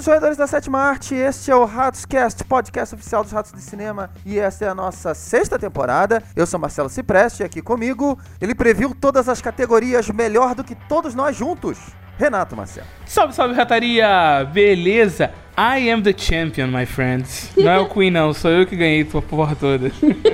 Bem-vindos, jogadores da Sétima Arte. Este é o RatosCast, podcast oficial dos Ratos de Cinema. E esta é a nossa 6ª temporada. Eu sou Marcelo Cipreste e aqui comigo, ele previu todas as categorias melhor do que todos nós juntos. Renato Marcelo. Salve, salve, rataria! Beleza? I am the champion, my friends. Não é o Queen, não. Sou eu que ganhei a porra toda.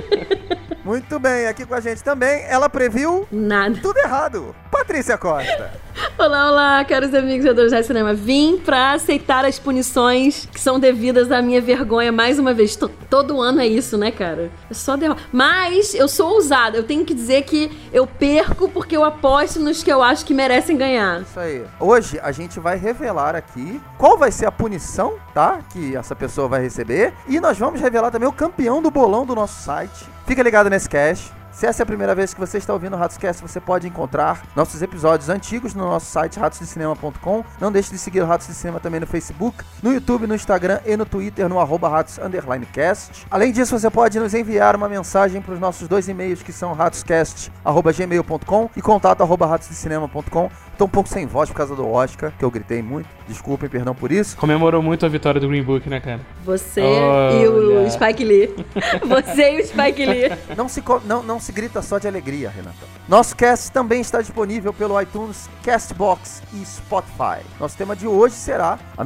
Muito bem, aqui com a gente também, ela previu... Nada. Tudo errado. Patrícia Costa. Olá, olá, caros amigos jogadores de cinema. Vim pra aceitar as punições que são devidas à minha vergonha mais uma vez. Todo ano é isso, né, cara? É só derrota. Mas eu sou ousada. Eu tenho que dizer que eu perco porque eu aposto nos que eu acho que merecem ganhar. Isso aí. Hoje a gente vai revelar aqui qual vai ser a punição, tá? Que essa pessoa vai receber. E nós vamos revelar também o campeão do bolão do nosso site. Fica ligado nesse cast. Se essa é a primeira vez que você está ouvindo o RatosCast, você pode encontrar nossos episódios antigos no nosso site ratosdecinema.com. Não deixe de seguir o Ratos de Cinema também no Facebook, no YouTube, no Instagram e no Twitter, no @ratos_cast. Além disso, você pode nos enviar uma mensagem para os nossos 2 e-mails, que são ratoscast@gmail.com e contato@ratosdecinema.com. Tô um pouco sem voz por causa do Oscar, que eu gritei muito. Desculpem, perdão por isso. Comemorou muito a vitória do Green Book, né, cara? Você e o Spike Lee. Você e o Spike Lee. Não se grita só de alegria, Renata. Nosso cast também está disponível pelo iTunes, Castbox e Spotify. Nosso tema de hoje será a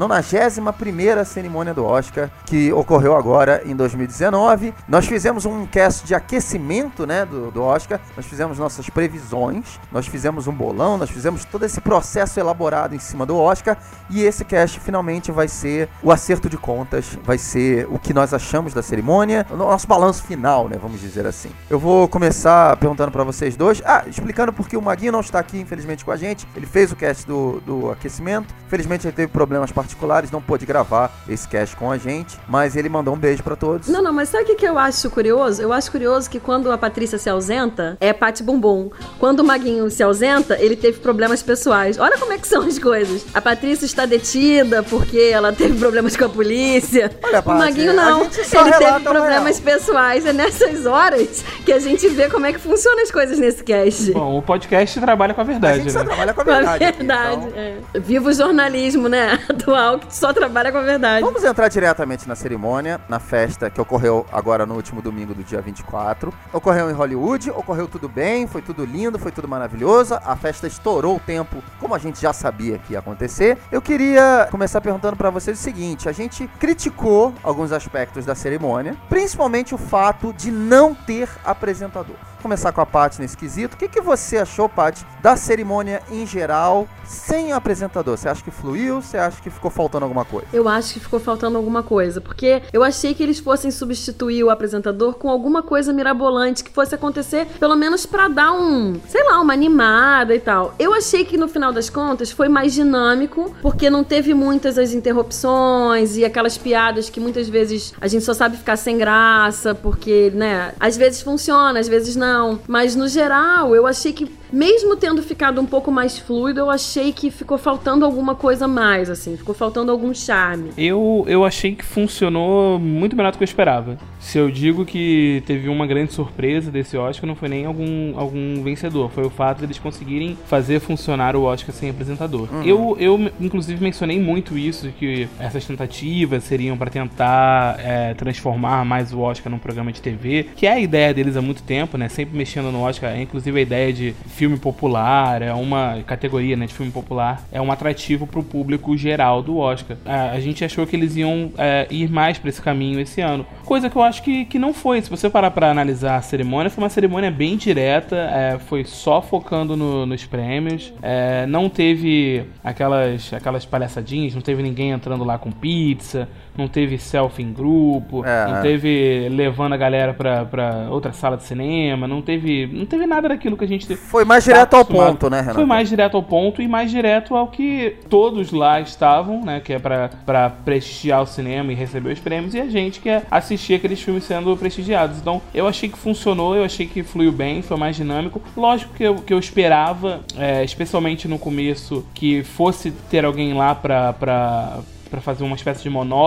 91ª cerimônia do Oscar, que ocorreu agora em 2019. Nós fizemos um cast de aquecimento, né, do Oscar. Nós fizemos nossas previsões, nós fizemos um bolão, nós fizemos todo esse processo elaborado em cima do Oscar. E esse cast finalmente vai ser o acerto de contas, vai ser o que nós achamos da cerimônia, o nosso balanço final, né, vamos dizer assim. Eu vou começar perguntando pra vocês dois, explicando porque o Maguinho não está aqui, infelizmente, com a gente. Ele fez o cast do aquecimento, infelizmente ele teve problemas particulares, não pôde gravar esse cast com a gente, mas ele mandou um beijo pra todos. Não, mas sabe o que eu acho curioso? Eu acho curioso que quando a Patrícia se ausenta, é Pati Bumbum. Quando o Maguinho se ausenta, ele teve problemas pessoais. Olha como é que são as coisas. A Patrícia está detida porque ela teve problemas com a polícia. Olha, Pati, o Maguinho não. Ele teve problemas real. pessoais. É nessas horas que a gente vê como é que funcionam as coisas nesse cast. Bom, o podcast trabalha com a verdade, A gente só né? trabalha com a verdade. Aqui, então. Viva o jornalismo, né? Atual, que só trabalha com a verdade. Vamos entrar diretamente na cerimônia, na festa que ocorreu agora no último domingo do dia 24. Ocorreu em Hollywood, ocorreu tudo bem, foi tudo lindo, foi tudo maravilhoso. A festa estourou o tempo, como a gente já sabia que ia acontecer. Eu queria começar perguntando pra vocês o seguinte: a gente criticou alguns aspectos da cerimônia, principalmente o fato de não ter apresentador. Vou começar com a Paty nesse quesito. O que você achou, Paty, da cerimônia em geral, sem apresentador? Você acha que fluiu? Você acha que ficou faltando alguma coisa? Eu acho que ficou faltando alguma coisa, porque eu achei que eles fossem substituir o apresentador com alguma coisa mirabolante que fosse acontecer, pelo menos pra dar uma animada e tal. Eu achei que no final das contas foi mais dinâmico, porque não teve muitas as interrupções e aquelas piadas que muitas vezes a gente só sabe ficar sem graça, porque, né, às vezes funciona, às vezes não. Mas no geral, eu achei que, mesmo tendo ficado um pouco mais fluido, eu achei que ficou faltando alguma coisa mais, assim. Ficou faltando algum charme. Eu achei que funcionou muito melhor do que eu esperava. Se eu digo que teve uma grande surpresa desse Oscar, não foi nem algum vencedor. Foi o fato de eles conseguirem fazer funcionar o Oscar sem apresentador. Eu inclusive, mencionei muito isso, que essas tentativas seriam para tentar transformar mais o Oscar num programa de TV, que é a ideia deles há muito tempo, né? Sempre mexendo no Oscar, inclusive a ideia de filme popular, é uma categoria, né, de filme popular, é um atrativo pro público geral do Oscar. A gente achou que eles iam ir mais pra esse caminho esse ano, coisa que eu acho que não foi. Se você parar pra analisar a cerimônia, foi uma cerimônia bem direta, foi só focando nos prêmios, não teve aquelas palhaçadinhas, não teve ninguém entrando lá com pizza, não teve selfie em grupo, não teve levando a galera pra outra sala de cinema, não teve nada daquilo que a gente... Foi mais direto ao ponto, né, Renato? Foi mais direto ao ponto e mais direto ao que todos lá estavam, né, que é pra prestigiar o cinema e receber os prêmios, e a gente que é assistir aqueles filmes sendo prestigiados. Então, eu achei que funcionou, eu achei que fluiu bem, foi mais dinâmico. Lógico que eu esperava, especialmente no começo, que fosse ter alguém lá pra fazer uma espécie de monólogo.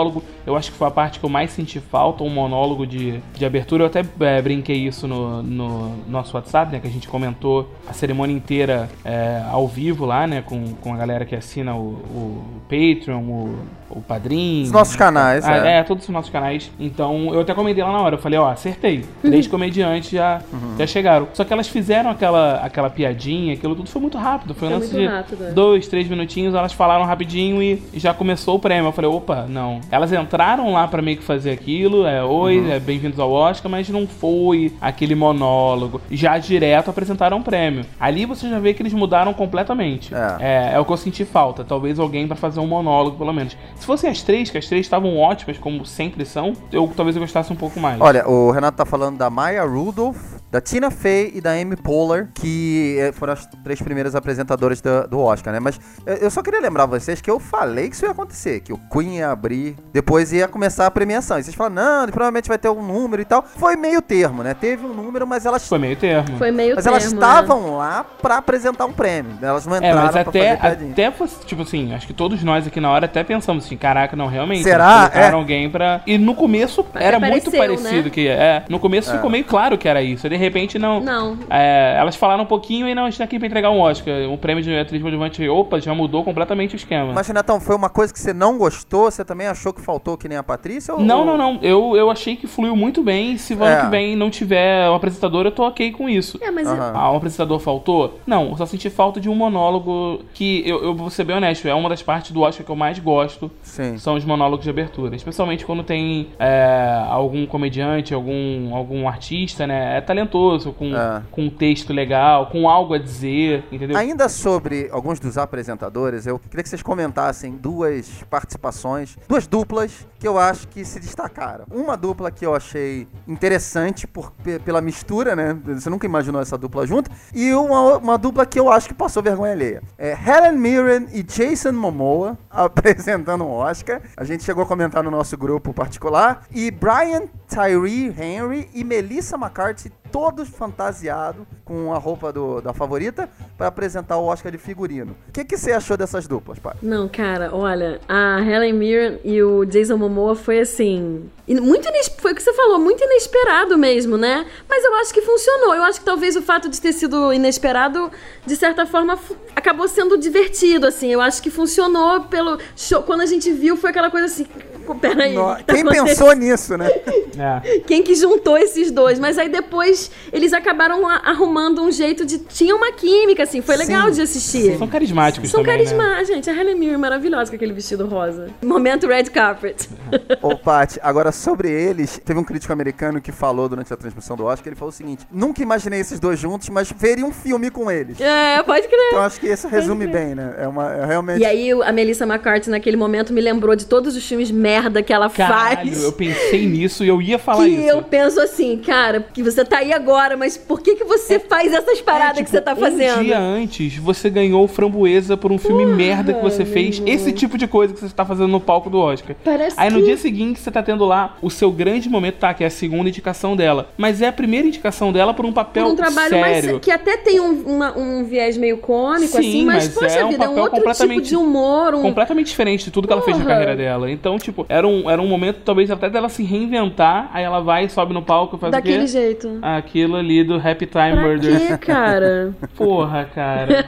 eu acho que foi a parte que eu mais senti falta, um monólogo de abertura. Eu até brinquei isso no nosso WhatsApp, né, que a gente comentou a cerimônia inteira ao vivo lá, né, com a galera que assina o Patreon, o Padrim. Os nossos canais, todos os nossos canais. Então, eu até comentei lá na hora, eu falei, acertei. 3 comediantes já chegaram. Só que elas fizeram aquela piadinha, aquilo tudo foi muito rápido. Foi um lance de 2, 3 minutinhos, elas falaram rapidinho e já começou o prêmio. Eu falei, opa, não. Elas entraram lá pra meio que fazer aquilo, bem-vindos ao Oscar, mas não foi aquele monólogo. Já direto apresentaram o prêmio. Ali você já vê que eles mudaram completamente. É o que eu senti falta. Talvez alguém pra fazer um monólogo, pelo menos. Se fossem as três, que as três estavam ótimas, como sempre são, talvez eu gostasse um pouco mais. Olha, o Renato tá falando da Maya Rudolph, da Tina Fey e da Amy Poehler, que foram as 3 primeiras apresentadoras do Oscar, né? Mas eu só queria lembrar vocês que eu falei que isso ia acontecer, que o Queen ia abrir, depois ia começar a premiação. E vocês falaram, não, provavelmente vai ter um número e tal. Foi meio termo, né? Teve um número, mas elas... Foi meio termo. Mas elas estavam lá pra apresentar um prêmio. Elas não entraram mas pra fazer piadinha. Até, tipo assim, acho que todos nós aqui na hora até pensamos assim, caraca, não, realmente. Será? Colocaram alguém pra... E no começo era muito parecido, né? Que no começo ficou meio claro que era isso. E de repente não. Elas falaram um pouquinho e não, a gente tá aqui pra entregar um Oscar. Um prêmio de atriz coadjuvante, já mudou completamente o esquema. Mas, Renatão, foi uma coisa que você não gostou? Você também achou que faltou que nem a Patrícia? Não. Eu achei que fluiu muito bem. Se o ano que vem não tiver um apresentador, eu tô ok com isso. Mas um apresentador faltou? Não, eu só senti falta de um monólogo que, eu vou ser bem honesto, é uma das partes do Oscar que eu mais gosto. Sim. São os monólogos de abertura. Especialmente quando tem algum comediante, algum artista, né? É talentoso, com um texto legal, com algo a dizer, entendeu? Ainda sobre alguns dos apresentadores, eu queria que vocês comentassem 2 participações, 2 duplas que eu acho que se destacaram. Uma dupla que eu achei interessante pela mistura, né? Você nunca imaginou essa dupla junto. E uma dupla que eu acho que passou vergonha alheia. Helen Mirren e Jason Momoa apresentando um Oscar. A gente chegou a comentar no nosso grupo particular. E Brian Tyree Henry e Melissa McCarthy, todos fantasiados com a roupa da favorita para apresentar o Oscar de figurino. O que você achou dessas duplas, pai? Não, cara, olha, a Helen Mirren e o Jason Momoa foi assim... Foi o que você falou, muito inesperado mesmo, né? Mas eu acho que funcionou. Eu acho que talvez o fato de ter sido inesperado, de certa forma, acabou sendo divertido, assim. Eu acho que funcionou pelo show. Quando a gente viu, foi aquela coisa assim... Peraí. Quem pensou nisso, né? Quem que juntou esses dois? Mas aí depois eles acabaram arrumando um jeito de... Tinha uma química, assim. Foi legal de assistir. São carismáticos São também, carismáticos, gente. A Helen Mirren é maravilhosa com aquele vestido rosa. Momento red carpet. Ô, Paty, agora sobre eles, teve um crítico americano que falou durante a transmissão do Oscar, ele falou o seguinte: nunca imaginei esses dois juntos, mas veria um filme com eles. Pode crer. Então acho que isso resume bem, né? Realmente... E aí a Melissa McCarthy naquele momento me lembrou de todos os filmes merda que ela faz. Eu pensei nisso e eu ia falar isso. E eu penso assim, cara, que você tá aí agora, mas por que você faz essas paradas que você tá fazendo? Um dia antes, você ganhou Framboesa por um filme merda que você fez. Esse tipo de coisa que você tá fazendo no palco do Oscar. Aí no dia seguinte, você tá tendo lá o seu grande momento, que é a segunda indicação dela. Mas é a primeira indicação dela por um papel sério. Por um trabalho mais, que até tem um viés meio cômico, sim, assim, mas poxa vida, é um outro tipo de humor. Completamente diferente de tudo que ela fez na carreira dela. Então, tipo, era um momento, talvez, até dela se reinventar. Aí ela vai, sobe no palco e faz daquele o quê? jeito. Aquilo ali do Happy Time Murder. Pra quê, cara? Porra, cara.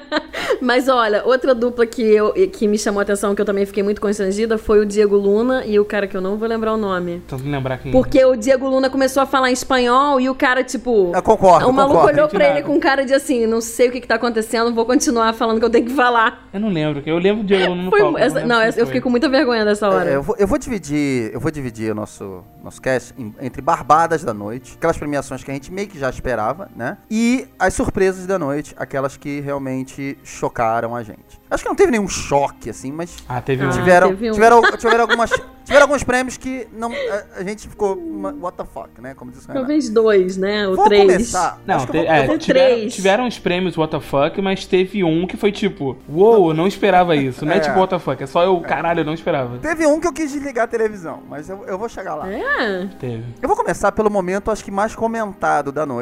Mas olha, outra dupla que me chamou a atenção, que eu também fiquei muito constrangida, foi o Diego Luna e o cara que eu não vou lembrar o nome. Tentando lembrar quem. Porque o Diego Luna começou a falar em espanhol e o cara, tipo... Eu concordo, o maluco olhou pra ele com cara de assim, não sei o que tá acontecendo, vou continuar falando que eu tenho que falar. Eu não lembro, eu lembro do Diego Luna no palco. Eu fiquei com muita vergonha dessa hora. Eu vou dividir o nosso cast entre Barbadas da Noite, aquelas premiações que a gente meio que já esperava, né? E as surpresas da noite, aquelas que realmente chocaram a gente. Acho que não teve nenhum choque, assim, mas... Teve um. Tiveram alguns prêmios que não, a gente ficou... What the fuck, né? Como disse o Renato. Talvez 2, né? Ou 3. Vou começar. Não, tiveram os prêmios what the fuck, mas teve um que foi tipo... eu não esperava isso. Não é tipo what the fuck, é só caralho, eu não esperava. Teve um que eu quis desligar a televisão, mas eu vou chegar lá. É? Teve. Eu vou começar pelo momento, acho que mais comentado da noite,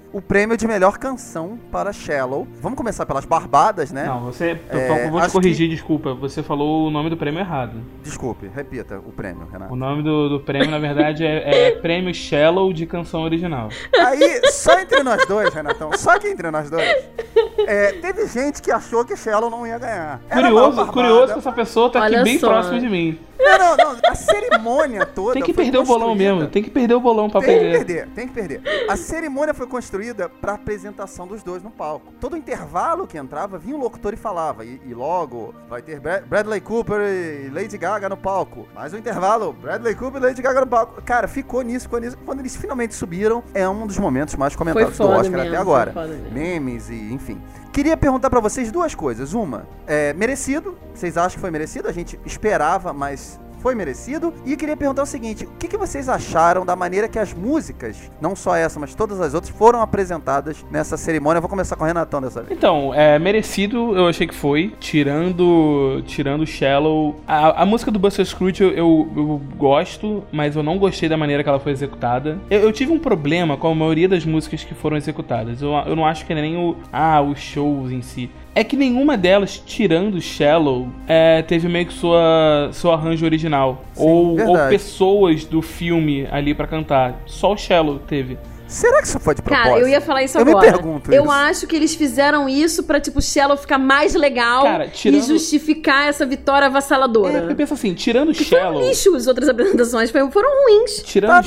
o prêmio de melhor canção para Shallow. Vamos começar pelas barbadas, né? Não, eu vou te corrigir, desculpa. Você falou o nome do prêmio errado. Desculpe, repita o prêmio, Renato. O nome do prêmio, na verdade, é Prêmio Shallow de Canção Original. Aí, só entre nós dois, Renatão, só aqui entre nós dois, teve gente que achou que Shallow não ia ganhar. Curioso que essa pessoa tá aqui bem próximo de mim. Não, a cerimônia toda tem que perder o bolão mesmo, tem que perder o bolão pra perder. Tem que perder. A cerimônia foi construída pra apresentação dos dois no palco. Todo intervalo que entrava, vinha um locutor e falava, e logo vai ter Bradley Cooper e Lady Gaga no palco. Mais um intervalo, Bradley Cooper e Lady Gaga no palco. Cara, ficou nisso. Quando eles finalmente subiram, é um dos momentos mais comentados do Oscar até agora. Memes e enfim. Queria perguntar pra vocês duas coisas. Uma, merecido. Vocês acham que foi merecido? A gente esperava, mas foi merecido. E queria perguntar o seguinte, o que vocês acharam da maneira que as músicas, não só essa, mas todas as outras, foram apresentadas nessa cerimônia? Eu vou começar com o Renatão dessa vez. Então, merecido, eu achei que foi. Tirando Shallow. A música do Buster Scruggs eu gosto, mas eu não gostei da maneira que ela foi executada. Eu tive um problema com a maioria das músicas que foram executadas. Eu não acho que é nem os shows em si. É que nenhuma delas, tirando Shallow, teve meio que seu arranjo original. Sim, ou pessoas do filme ali pra cantar. Só o Shallow teve. Será que isso foi de propósito? Cara, eu ia falar isso agora. Eu me pergunto Eu acho que eles fizeram isso pra, tipo, Shallow ficar mais legal, cara, e justificar essa vitória avassaladora. Eu penso assim, tirando Shallow... Foram lixo as outras apresentações, foram ruins. Tirando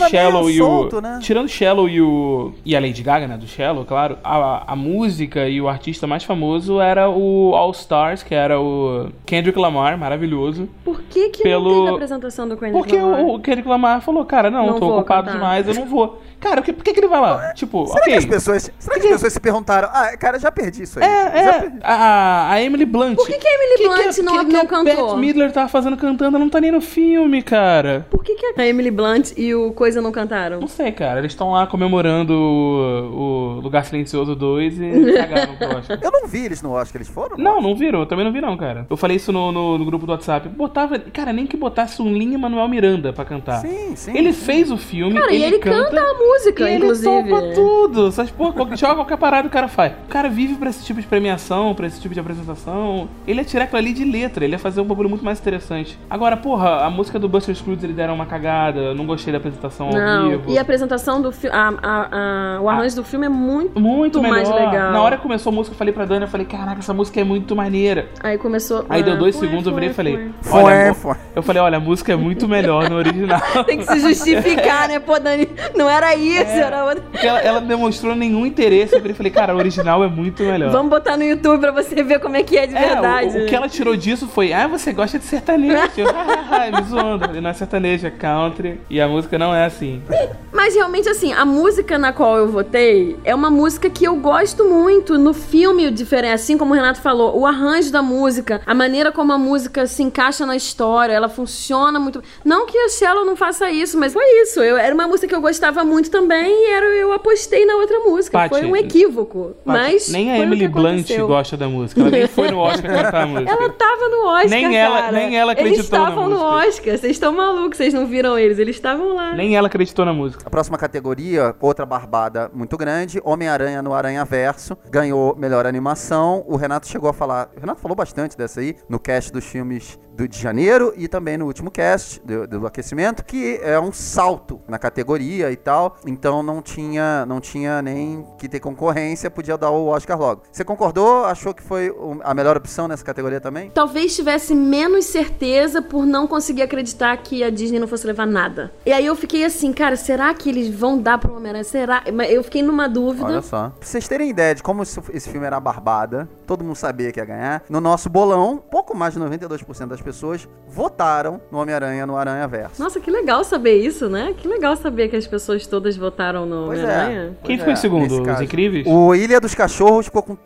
Shallow e a Lady Gaga, né, do Shallow, claro, a música e o artista mais famoso era o All Stars, que era o Kendrick Lamar, maravilhoso. Por que não teve a apresentação do Kendrick Lamar? Porque o Kendrick Lamar falou, cara, não tô ocupado cantar demais, eu não vou. Cara, por que ele vai lá? Tipo, será que as pessoas se perguntaram, cara, já perdi isso aí. A Emily Blunt. Por que a Emily Blunt não cantou? A Bette Midler tava cantando, ela não tá nem no filme, cara. Por que a Emily Blunt e o Coisa não cantaram? Não sei, cara, eles estão lá comemorando o Lugar Silencioso 2 e cagaram pro Oscar. Eu não vi eles no Oscar, eles foram? Não viram, eu também não vi não, cara. Eu falei isso no grupo do WhatsApp. Cara, nem que botasse um Lin-Manuel Miranda pra cantar. Sim. Ele fez o filme, cara, ele canta a música, e inclusive. Ele topa tudo. Sabe, joga qualquer parada o cara faz. O cara vive pra esse tipo de premiação, pra esse tipo de apresentação. Ele ia tirar aquilo ali de letra, ele ia fazer um bagulho muito mais interessante. Agora, a música do Buster Scruggs, eles deram uma cagada, eu não gostei da apresentação ao vivo. E a apresentação do filme, o arranjo do filme é muito mais legal. Na hora que começou a música, eu falei pra Dani, caraca, essa música é muito maneira. Aí deu 2 segundos, eu virei e falei, eu falei, olha, a música é muito melhor no original. Tem que se justificar, né? Pô, Dani, não era isso, era outra. Porque ela demonstrou nenhum interesse. Eu falei, cara, o original é muito melhor. Vamos botar no YouTube pra você ver como é que é de verdade. O que ela tirou disso foi, você gosta de sertanejo. Me zoando. Ele não é sertanejo, é country. E a música não é assim. Mas realmente, assim, a música na qual eu votei é uma música que eu gosto muito. No filme, diferente, assim como o Renato falou, o arranjo da música, a maneira como a música se encaixa na história, ela funciona muito. Não que a Shallow não faça isso, mas foi isso. Era uma música que eu gostava muito também e eu apostei na outra música. Paty, foi um equívoco. Mas nem a Emily Blunt gosta da música. Ela nem foi no Oscar cantar a música. Ela tava no Oscar, nem ela acreditou na música. Eles estavam no Oscar. Vocês estão malucos, vocês não viram eles. Eles estavam lá. Nem ela acreditou na música. A próxima categoria, outra barbada muito grande, Homem-Aranha no Aranhaverso, ganhou melhor animação. O Renato chegou a falar, o Renato falou bastante dessa aí, no cast dos filmes de janeiro e também no último cast do aquecimento, que é um salto na categoria e tal, então não tinha nem que ter concorrência, podia dar o Oscar logo. Você concordou? Achou que foi a melhor opção nessa categoria também? Talvez tivesse menos certeza por não conseguir acreditar que a Disney não fosse levar nada. E aí eu fiquei assim, cara, será que eles vão dar pro Homem-Aranha? Será? Eu fiquei numa dúvida. Olha só. Pra vocês terem ideia de como esse filme era barbada, todo mundo sabia que ia ganhar, no nosso bolão, pouco mais de 92% das pessoas votaram no Homem-Aranha no Aranhaverso. Nossa, que legal saber isso, né? Que legal saber que as pessoas todas votaram no Homem-Aranha. Quem ficou em segundo? Os Incríveis? O Ilha dos Cachorros ficou com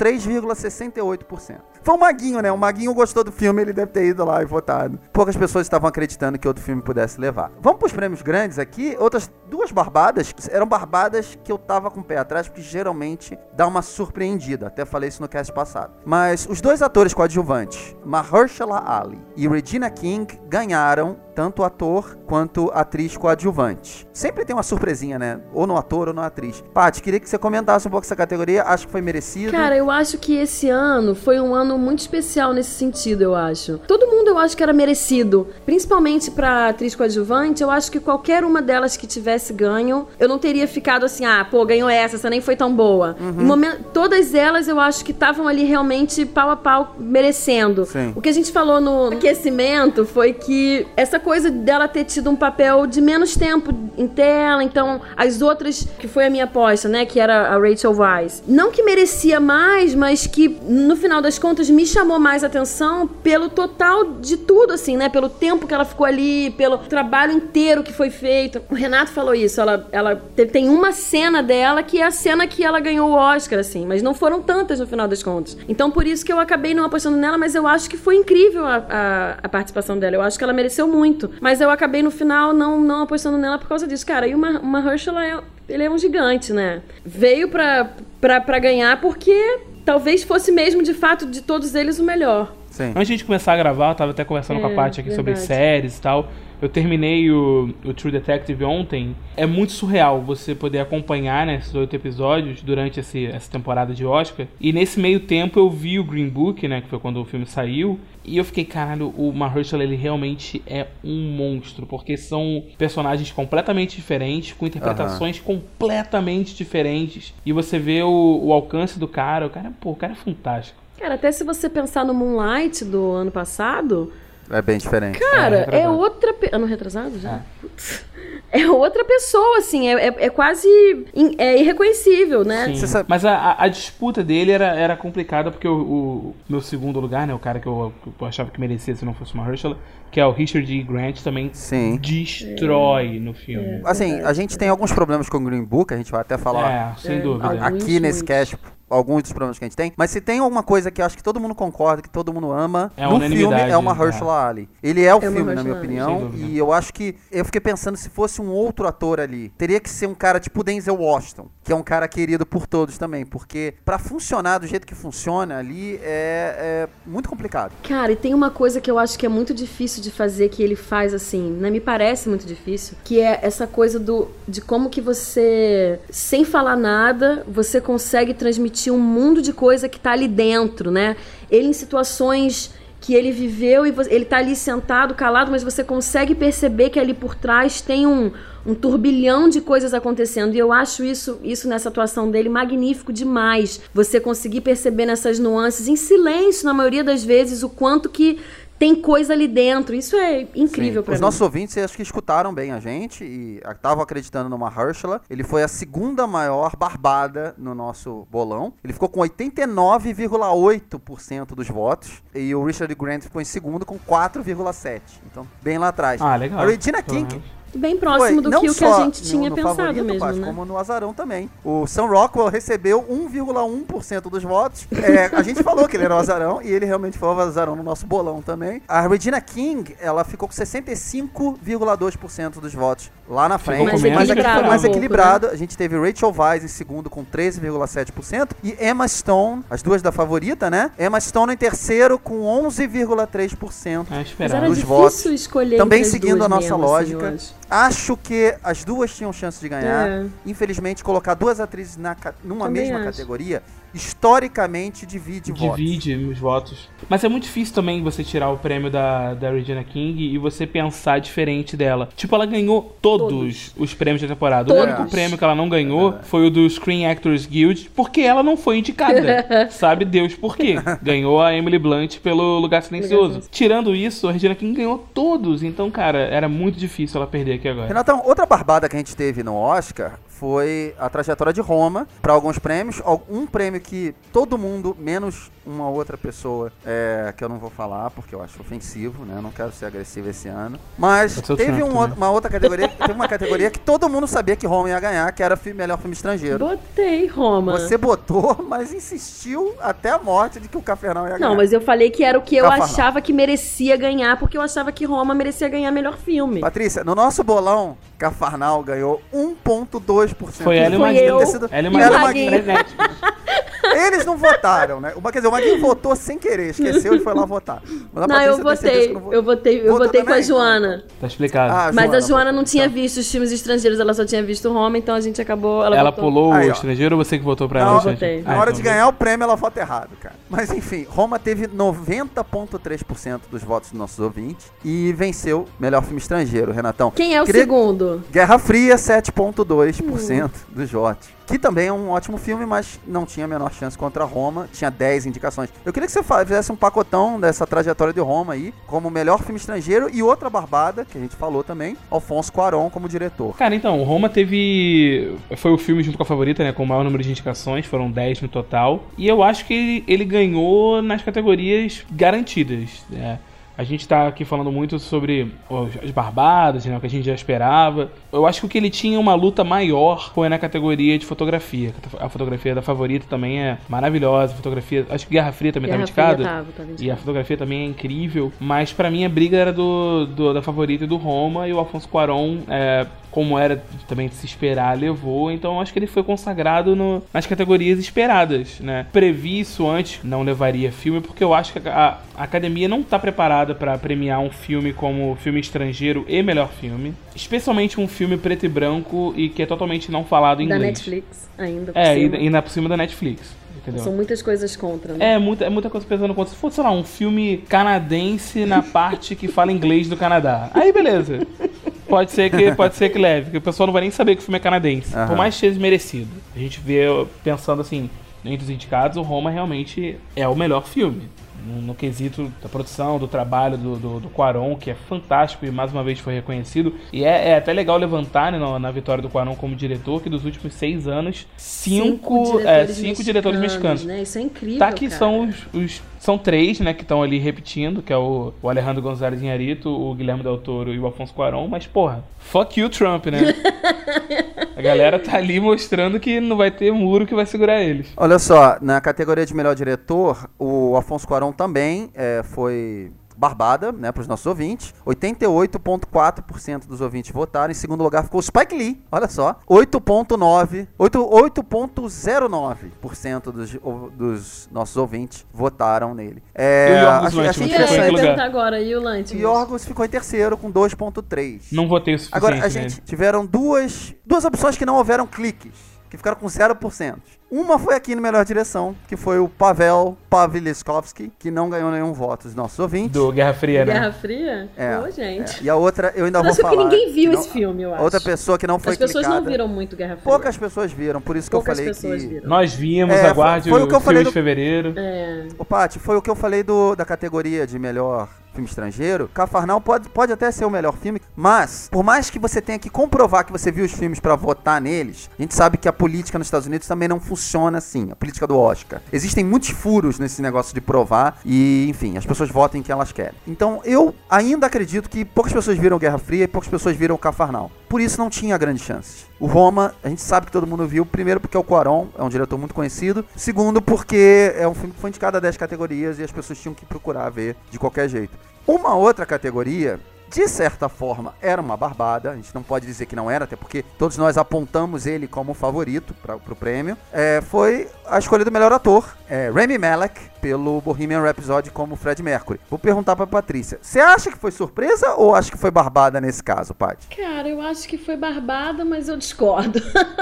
3,68%. Foi o Maguinho, né? O Maguinho gostou do filme, ele deve ter ido lá e votado. Poucas pessoas estavam acreditando que outro filme pudesse levar. Vamos pros prêmios grandes aqui. Outras duas barbadas, eram barbadas que eu tava com o pé atrás, porque geralmente dá uma surpreendida. Até falei isso no cast passado. Mas os dois atores coadjuvantes, Mahershala Ali e Regina King, ganharam tanto ator quanto atriz coadjuvante. Sempre tem uma surpresinha, né? Ou no ator ou na atriz. Paty, queria que você comentasse um pouco essa categoria. Acho que foi merecido. Cara, eu acho que esse ano foi um ano muito especial nesse sentido, eu acho. Todo mundo eu acho que era merecido. Principalmente pra atriz coadjuvante, eu acho que qualquer uma delas que tivesse ganho, eu não teria ficado assim, ganhou essa nem foi tão boa. Todas elas eu acho que estavam ali realmente pau a pau merecendo. Sim. O que a gente falou no aquecimento foi que essa coisa dela ter tido um papel de menos tempo em tela, então as outras, que foi a minha aposta, né, que era a Rachel Weisz, não que merecia mais, mas que no final das contas me chamou mais atenção pelo total de tudo, assim, né, pelo tempo que ela ficou ali, pelo trabalho inteiro que foi feito. O Renato falou isso, ela tem uma cena dela que é a cena que ela ganhou o Oscar, assim, mas não foram tantas no final das contas. Então por isso que eu acabei não apostando nela, mas eu acho que foi incrível a participação dela, eu acho que ela mereceu muito. Mas eu acabei no final não apostando nela por causa disso. Cara, e o Mahershala, ele é um gigante, né? Veio pra ganhar porque talvez fosse mesmo, de fato, de todos eles o melhor. Sim. Antes de a gente começar a gravar, eu tava até conversando com a Paty aqui sobre séries e tal. Eu terminei o True Detective ontem. É muito surreal você poder acompanhar, né, esses 8 episódios durante essa temporada de Oscar. E nesse meio tempo eu vi o Green Book, né, que foi quando o filme saiu. E eu fiquei, caralho, o Mahershala, ele realmente é um monstro. Porque são personagens completamente diferentes, com interpretações completamente diferentes. E você vê o alcance do cara. O cara é fantástico. Cara, até se você pensar no Moonlight do ano passado... É bem diferente. Cara, é outra... Ano retrasado já? É outra pessoa, assim, é quase irreconhecível, né? Sim. Mas a disputa dele era complicada, porque o meu segundo lugar, né, o cara que eu achava que merecia se não fosse o Mahershala, que é o Richard E. Grant, também destrói no filme. Assim, a gente tem alguns problemas com o Green Book, a gente vai até falar sem dúvida. Aqui nesse cast, alguns dos problemas que a gente tem, mas se tem alguma coisa que eu acho que todo mundo concorda, que todo mundo ama, no filme é o Mahershala Ali. Ele é o filme, na minha opinião, e eu acho que eu fiquei pensando, se fosse um outro ator ali, teria que ser um cara tipo Denzel Washington, que é um cara querido por todos também, porque pra funcionar do jeito que funciona ali é muito complicado. Cara, e tem uma coisa que eu acho que é muito difícil de fazer, que ele faz assim, né, me parece muito difícil, que é essa coisa de como que você, sem falar nada, você consegue transmitir um mundo de coisa que tá ali dentro, né? Ele em situações que ele viveu e ele tá ali sentado, calado, mas você consegue perceber que ali por trás tem um turbilhão de coisas acontecendo, e eu acho isso nessa atuação dele magnífico demais. Você conseguir perceber nessas nuances, em silêncio, na maioria das vezes, o quanto que tem coisa ali dentro. Isso é incrível pra mim. Os nossos ouvintes, acho que escutaram bem a gente e estavam acreditando no Mahershala. Ele foi a segunda maior barbada no nosso bolão. Ele ficou com 89,8% dos votos. E o Richard Grant ficou em segundo com 4,7%. Então, bem lá atrás. Legal. A Regina King... Bem próximo do que o que a gente tinha pensado favorito, mesmo, né? Como no Azarão também. O Sam Rockwell recebeu 1,1% dos votos. A gente falou que ele era o Azarão, e ele realmente foi o Azarão no nosso bolão também. A Regina King, ela ficou com 65,2% dos votos lá na frente. Mas aqui foi mais equilibrado. Né? A gente teve Rachel Weisz em segundo com 13,7% e Emma Stone, as duas da favorita, né? Emma Stone em terceiro com 11,3% dos votos. Escolher também seguindo a nossa mesmo, lógica. assim, acho que as duas tinham chance de ganhar. Infelizmente, colocar duas atrizes numa mesma categoria, historicamente, divide os votos. Mas é muito difícil também você tirar o prêmio da Regina King e você pensar diferente dela. Tipo, ela ganhou todos os prêmios da temporada. O único prêmio que ela não ganhou foi o do Screen Actors Guild, porque ela não foi indicada. Sabe Deus por quê? Ganhou a Emily Blunt pelo Lugar Silencioso. Tirando isso, a Regina King ganhou todos. Então, cara, era muito difícil ela perder aqui agora. Renatão, outra barbada que a gente teve no Oscar foi a trajetória de Roma para alguns prêmios. Um prêmio que todo mundo, menos uma outra pessoa, que eu não vou falar porque eu acho ofensivo, né? Eu não quero ser agressivo esse ano. Mas teve uma outra categoria, teve uma categoria que todo mundo sabia que Roma ia ganhar, que era melhor filme estrangeiro. Botei Roma. Você botou, mas insistiu até a morte de que o Cafernão ia ganhar. Não, mas eu falei que era o que eu achava que merecia ganhar, porque eu achava que Roma merecia ganhar melhor filme. Patrícia, no nosso bolão, Cafarnal ganhou 1,2%. Foi ela e o Fui Maguinho. eu. Ela e E o Maguinho. Frenético. Eles não votaram, né? Quer dizer, o Maguinho votou sem querer, esqueceu e foi lá votar. Mas a Não, eu Patrícia tem certeza que votei. não Eu Votou votei com a também? Joana. Tá explicado. Mas a Joana votou. não tinha Tá. visto os filmes estrangeiros, ela só tinha visto Roma, então a gente acabou. Ela votou. pulou Aí, o ó. estrangeiro ou você que votou pra ela? Não, gente? votei. Na hora então de ganhar o prêmio, ela vota errado, cara. Mas enfim, Roma teve 90,3% dos votos dos nossos ouvintes e venceu melhor filme estrangeiro, Renatão. Quem é o Queria- segundo? Guerra Fria, 7,2% dos votos. Que também é um ótimo filme, mas não tinha a menor chance contra Roma. Tinha 10 indicações. Eu queria que você fizesse um pacotão dessa trajetória de Roma aí, como melhor filme estrangeiro e outra barbada, que a gente falou também, Alfonso Cuarón como diretor. Cara, então, Roma teve... Foi o filme junto com a Favorita, né? Com o maior número de indicações, foram 10 no total. E eu acho que ele ganhou nas categorias garantidas, né? A gente tá aqui falando muito sobre as barbadas, né, o que a gente já esperava. Eu acho que o que ele tinha uma luta maior foi na categoria de fotografia. A fotografia da Favorita também é maravilhosa. A fotografia, acho que Guerra Fria também Guerra tava Fria indicada. tava E a indicada. fotografia também é incrível. Mas pra mim a briga era da Favorita e do Roma. E o Alfonso Cuarón, como era também de se esperar, levou. Então eu acho que ele foi consagrado nas categorias esperadas, né? Previ isso antes, não levaria filme, porque eu acho que a academia não tá preparada pra premiar um filme como filme estrangeiro e melhor filme. Especialmente um filme preto e branco e que é totalmente não falado em Da inglês. Netflix, ainda. Por É, cima. e por cima da Netflix. Entendeu? São muitas coisas contra, né? É muita coisa pensando contra. Se fosse, sei lá, um filme canadense na parte que fala inglês do Canadá. Aí, beleza. Pode ser que leve, porque o pessoal não vai nem saber que o filme é canadense. Aham. Por mais que seja merecido. A gente vê, pensando assim, entre os indicados, o Roma realmente é o melhor filme. No quesito da produção, do trabalho do Cuarón, que é fantástico e mais uma vez foi reconhecido. E é até legal levantar, né, na vitória do Cuarón como diretor, que dos últimos 6 anos, 5 diretores mexicanos. Né? Isso é incrível, Tá aqui cara. são 3, né, que estão ali repetindo, que é o Alejandro González Iñárritu, o Guilherme Del Toro e o Alfonso Cuarón, mas porra, fuck you Trump, né? A galera tá ali mostrando que não vai ter muro que vai segurar eles. Olha só, na categoria de melhor diretor, o Alfonso Cuarón também foi barbada, né, para os nossos ouvintes. 88,4% dos ouvintes votaram. Em segundo lugar ficou o Spike Lee, olha só. 8,09% dos nossos ouvintes votaram nele. E o Yorgos Lanthimos, achei E que foi em que eu ia interessante. lugar? perguntar agora, e o Lanthimos? E Yorgos ficou em terceiro com 2,3%. Não votei o suficiente Agora, a nele. gente tiveram duas opções que não houveram cliques, que ficaram com 0%. Uma foi aqui no Melhor Direção, que foi o Pavel Pawlikowski, que não ganhou nenhum voto dos nossos ouvintes. Do Guerra Fria, né? Guerra Fria? É, Pô, gente. E a outra, eu ainda Eu vou acho que falar. ninguém viu que esse filme, eu acho. Outra pessoa que não foi As pessoas clicada. não viram muito Guerra Fria. Poucas pessoas viram, por isso que Poucas eu falei pessoas que... viram. Nós vimos, É, aguarde foi o o que eu falei filme de do- fevereiro. É. Ô, Paty, foi o que eu falei da categoria de melhor filme estrangeiro. Cafarnaum pode até ser o melhor filme, mas por mais que você tenha que comprovar que você viu os filmes pra votar neles, a gente sabe que a política nos Estados Unidos também não funciona assim, a política do Oscar. Existem muitos furos nesse negócio de provar e, enfim, as pessoas votam em quem elas querem. Então, eu ainda acredito que poucas pessoas viram Guerra Fria e poucas pessoas viram Cafarnaum. Por isso não tinha grandes chances. O Roma, a gente sabe que todo mundo viu, primeiro porque é o Cuarón, é um diretor muito conhecido, segundo porque é um filme que foi indicado a 10 categorias e as pessoas tinham que procurar ver de qualquer jeito. Uma outra categoria, de certa forma, era uma barbada, a gente não pode dizer que não era, até porque todos nós apontamos ele como favorito para o prêmio, foi a escolha do melhor ator, Rami Malek, pelo Bohemian Rhapsody como Fred Mercury. Vou perguntar pra Patrícia, você acha que foi surpresa ou acha que foi barbada nesse caso, Paty? Cara, eu acho que foi barbada, mas eu discordo.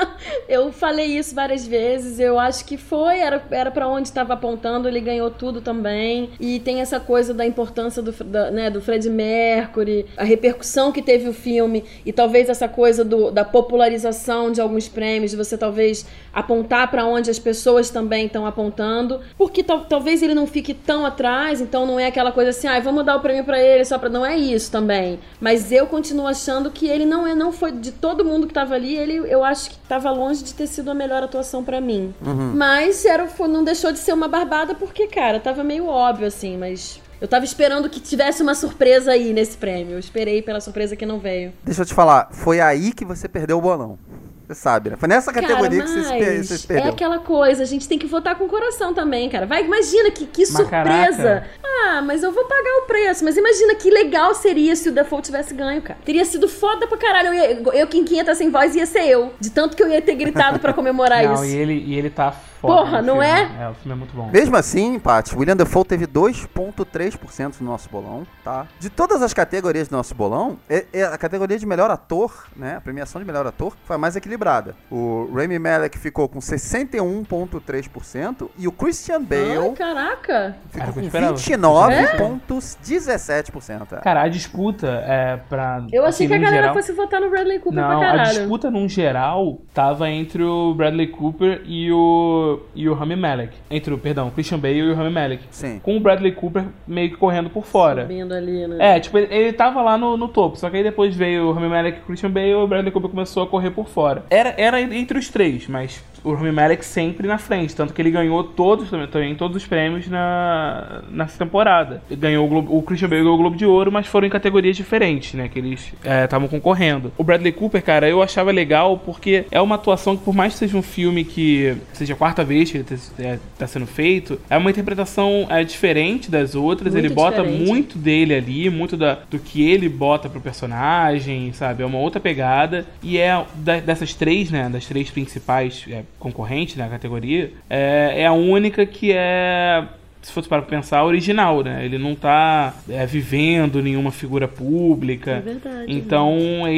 Eu falei isso várias vezes, eu acho que era pra onde estava apontando, ele ganhou tudo também. E tem essa coisa da importância do Fred Mercury, a repercussão que teve o filme, e talvez essa coisa da popularização de alguns prêmios, de você talvez apontar pra onde as pessoas também estão apontando, porque talvez ele não fique tão atrás, então não é aquela coisa assim, vamos dar o prêmio pra ele só pra... Não é isso também. Mas eu continuo achando que ele não foi, de todo mundo que tava ali, eu acho que tava longe de ter sido a melhor atuação pra mim. Mas não deixou de ser uma barbada porque, cara, tava meio óbvio assim, mas... Eu tava esperando que tivesse uma surpresa aí nesse prêmio. Eu esperei pela surpresa que não veio. Deixa eu te falar, foi aí que você perdeu o bolão. Você sabe, né? Foi nessa categoria que você se perdeu. É aquela coisa, a gente tem que votar com o coração também, cara. Vai, imagina que surpresa. Caraca. Mas eu vou pagar o preço. Mas imagina que legal seria se o Dafoe tivesse ganho, cara. Teria sido foda pra caralho. Quem ia estar sem voz ia ser eu. De tanto que eu ia ter gritado pra comemorar isso. E ele tá foda. Porra, não é? O filme é muito bom. Mesmo assim, Paty, William Dafoe teve 2,3% no nosso bolão, tá? De todas as categorias do nosso bolão, a categoria de melhor ator, né? A premiação de melhor ator foi a mais equilibrada. O Rami Malek ficou com 61,3% e o Christian Bale... Ai, caraca! Ficou com 29,17%. Cara, a disputa é pra... Eu achei que a galera geral... fosse votar no Bradley Cooper pra Não, caralho. a disputa, num geral, tava entre o Bradley Cooper e o Rami Malek. Entre o Christian Bale e o Rami Malek. Sim. Com o Bradley Cooper meio que correndo por fora. Subindo ali, né? Tipo, ele tava lá no topo, só que aí depois veio o Rami Malek e o Christian Bale e o Bradley Cooper começou a correr por fora. Era entre os três, mas o Rami Malek sempre na frente, tanto que ele ganhou todos os prêmios nessa temporada. Ele ganhou o Christian Bale ganhou o Globo de Ouro, mas foram em categorias diferentes, né, que eles estavam concorrendo. O Bradley Cooper, cara, eu achava legal porque é uma atuação que, por mais que seja um filme que seja a quarta vez que ele tá sendo feito, é uma interpretação diferente das outras. Muito ele bota diferente. muito dele ali, muito do que ele bota pro personagem, sabe? É uma outra pegada. E dessas três, né, das três principais concorrentes na categoria, é a única que se fosse para pensar, original, né? Ele não tá vivendo nenhuma figura pública. É verdade. Então,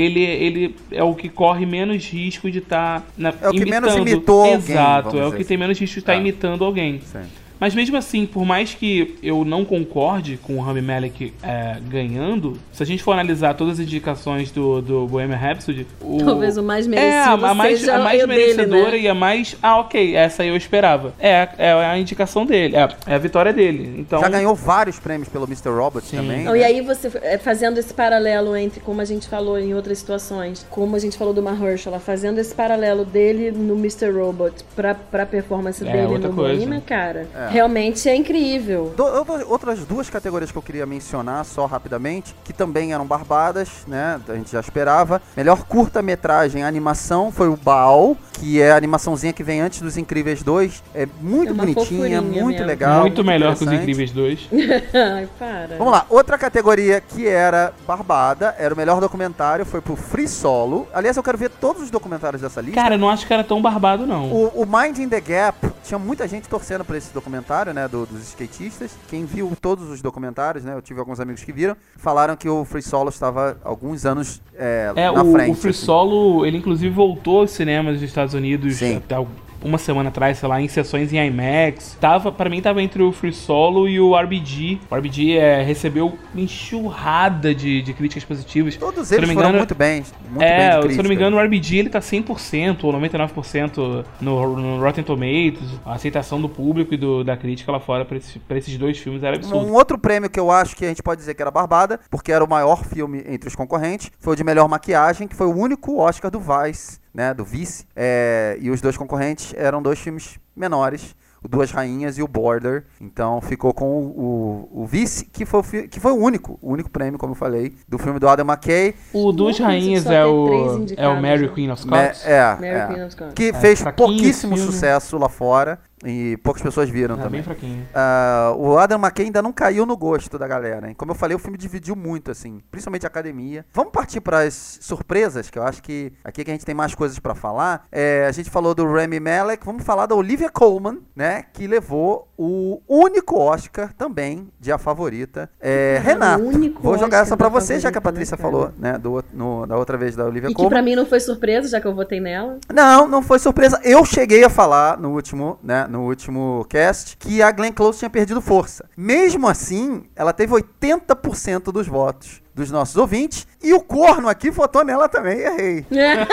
ele é o que corre menos risco de estar É o que menos imitou alguém. Exato, é o que tem menos risco de estar imitando alguém. Sim. Mas mesmo assim, por mais que eu não concorde com o Rami Malek ganhando, se a gente for analisar todas as indicações do Bohemian Rhapsody... Talvez o mais merecido a mais merecedora dele, né? e a mais... ok, essa eu esperava. É a indicação dele, é a vitória dele. Então, já ganhou vários prêmios pelo Mr. Robot também. E aí você, fazendo esse paralelo entre, como a gente falou em outras situações, como a gente falou do Mahershala, fazendo esse paralelo dele no Mr. Robot pra performance dele no Bohemian, cara... Realmente é incrível. Outras duas categorias que eu queria mencionar só rapidamente, que também eram barbadas, né? A gente já esperava. Melhor curta-metragem animação foi o Baal, que é a animaçãozinha que vem antes dos Incríveis 2. É muito bonitinha, muito mesmo. legal. Muito melhor que os Incríveis 2. Ai, para. Vamos lá, outra categoria que era barbada, era o melhor documentário, foi pro Free Solo. Aliás, eu quero ver todos os documentários dessa lista. Cara, eu não acho que era tão barbado, não. O Minding the Gap, tinha muita gente torcendo por esse documentário, né, dos skatistas. Quem viu todos os documentários, né, eu tive alguns amigos que viram, falaram que o Free Solo estava alguns anos na frente. O Free Solo, ele inclusive voltou aos cinemas dos Estados Unidos até uma semana atrás, sei lá, em sessões em IMAX. Pra mim tava entre o Free Solo e o RBG. O RBG recebeu enxurrada de críticas positivas. Todos eles foram muito bem de crítica. Se eu não me engano, o RBG ele tá 100% ou 99% no Rotten Tomatoes. A aceitação do público e da crítica lá fora pra esses dois filmes era absurdo. Um outro prêmio que eu acho que a gente pode dizer que era barbada, porque era o maior filme entre os concorrentes, foi o de melhor maquiagem, que foi o único Oscar do Vice, né, do Vice, e os dois concorrentes eram dois filmes menores, o Duas Rainhas e o Border. Então ficou com o Vice, que foi o único prêmio, como eu falei, do filme do Adam McKay. O Duas Rainhas é o Mary Queen of Scots? Mary Queen of Scots. Que fez pouquíssimo sucesso lá fora. E poucas pessoas viram também. Bem fraquinho. O Adam McKay ainda não caiu no gosto da galera, hein? Como eu falei, o filme dividiu muito, assim, principalmente a academia. Vamos partir para as surpresas, que eu acho que aqui que a gente tem mais coisas para falar. A gente falou do Rami Malek, vamos falar da Olivia Colman, né? Que levou o único Oscar também de A Favorita. Renato, vou jogar essa para você, já que a Patrícia falou, né? Da outra vez da Olivia Colman. E que pra mim não foi surpresa, já que eu votei nela. Não foi surpresa. Eu cheguei a falar no último cast, que a Glenn Close tinha perdido força. Mesmo assim, ela teve 80% dos votos dos nossos ouvintes, e o corno aqui votou nela também, errei.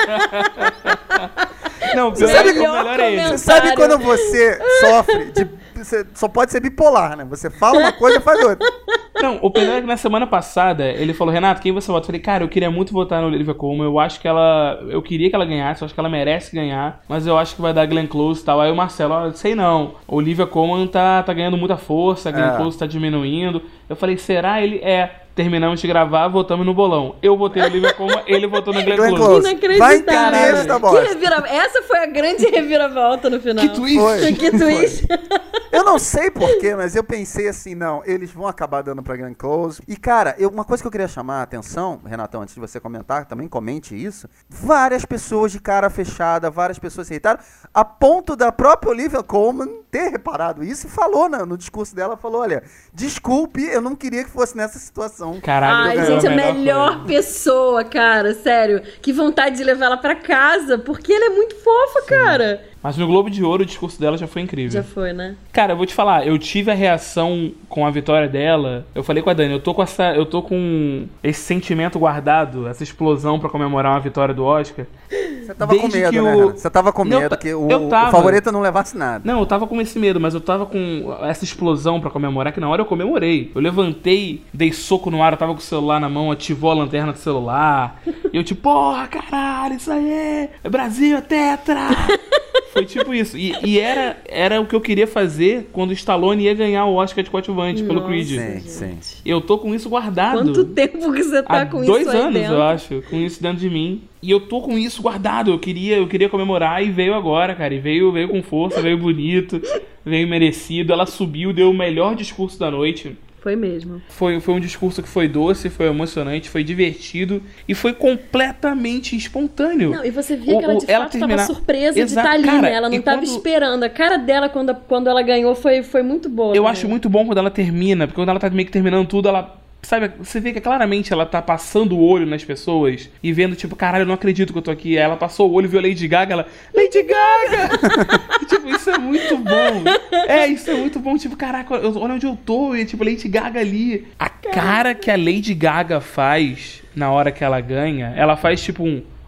Não, você sabe, o melhor é ele. Você sabe quando você sofre você só pode ser bipolar, né? Você fala uma coisa e faz outra. Não, o pior é que na semana passada ele falou, Renato, quem você vota? Eu falei, cara, eu queria muito votar no Olivia Colman, eu acho que eu queria que ela ganhasse, eu acho que ela merece ganhar, mas eu acho que vai dar Glenn Close e tal. Aí o Marcelo, sei não, Olivia Colman tá ganhando muita força, a Glenn Close tá diminuindo. Eu falei, será? Ele terminamos de gravar, votamos no bolão. Eu votei no Olivia Colman, ele votou no Glenn Close. Inacreditável. Essa foi a grande reviravolta no final. Que twist! Que twist! Eu não sei porquê, mas eu pensei assim, não, eles vão acabar dando pra Glenn Close. E, cara, uma coisa que eu queria chamar a atenção, Renatão, antes de você comentar, também comente isso. Várias pessoas de cara fechada, várias pessoas se irritaram, a ponto da própria Olivia Colman ter reparado isso e falou no discurso dela, falou, olha, desculpe, eu não queria que fosse nessa situação. Caralho, ai, gente, a melhor pessoa, cara, sério. Que vontade de levar ela pra casa, porque ela é muito fofa, cara. Mas no Globo de Ouro o discurso dela já foi incrível. Já foi, né? Cara, eu vou te falar, eu tive a reação com a vitória dela. Eu falei com a Dani, eu tô com esse sentimento guardado, essa explosão pra comemorar uma vitória do Oscar. Você tava com medo, né, Renato? Você tava com medo que o favorito não levasse nada. Não, eu tava com esse medo, mas eu tava com essa explosão pra comemorar, que na hora eu comemorei. Eu levantei, dei soco no ar, eu tava com o celular na mão, ativou a lanterna do celular. E eu tipo, porra, caralho, isso aí é Brasil, é tetra! Foi tipo isso. E era o que eu queria fazer quando o Stallone ia ganhar o Oscar de coadjuvante pelo Creed. Sim. Eu tô com isso guardado. Quanto tempo que você tá com isso aí 2 anos, dentro? eu acho, com isso dentro de mim. E eu tô com isso guardado. Eu queria comemorar e veio agora, cara. E veio com força, veio bonito, veio merecido. Ela subiu, deu o melhor discurso da noite. Foi mesmo. Foi um discurso que foi doce, foi emocionante, foi divertido e foi completamente espontâneo. Não, e você via que ela de fato estava surpresa de estar ali, cara, né? Ela não estava esperando. A cara dela quando ela ganhou foi muito boa. Eu acho muito bom quando ela termina, porque quando ela tá meio que terminando tudo, ela... Sabe, você vê que claramente ela tá passando o olho nas pessoas e vendo, tipo, caralho, eu não acredito que eu tô aqui. Aí ela passou o olho e viu a Lady Gaga, ela... Lady Gaga! Tipo, isso é muito bom. Isso é muito bom. Tipo, caraca, olha onde eu tô. E, tipo, Lady Gaga ali. A cara que a Lady Gaga faz na hora que ela ganha, ela faz, tipo,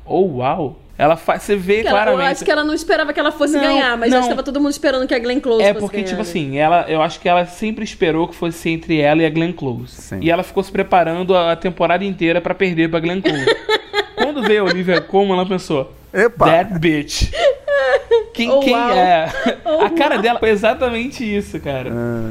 uau. Ela você vê claramente. Eu acho que ela não esperava que ela fosse ganhar, mas acho que tava todo mundo esperando que a Glenn Close fosse porque, ganhar, tipo né? assim, eu acho que ela sempre esperou que fosse entre ela e a Glenn Close. Sim. E ela ficou se preparando a temporada inteira pra perder pra Glenn Close. Quando veio a Olivia Colman, ela pensou, epa, that bitch. Quem é? A cara dela foi exatamente isso, cara.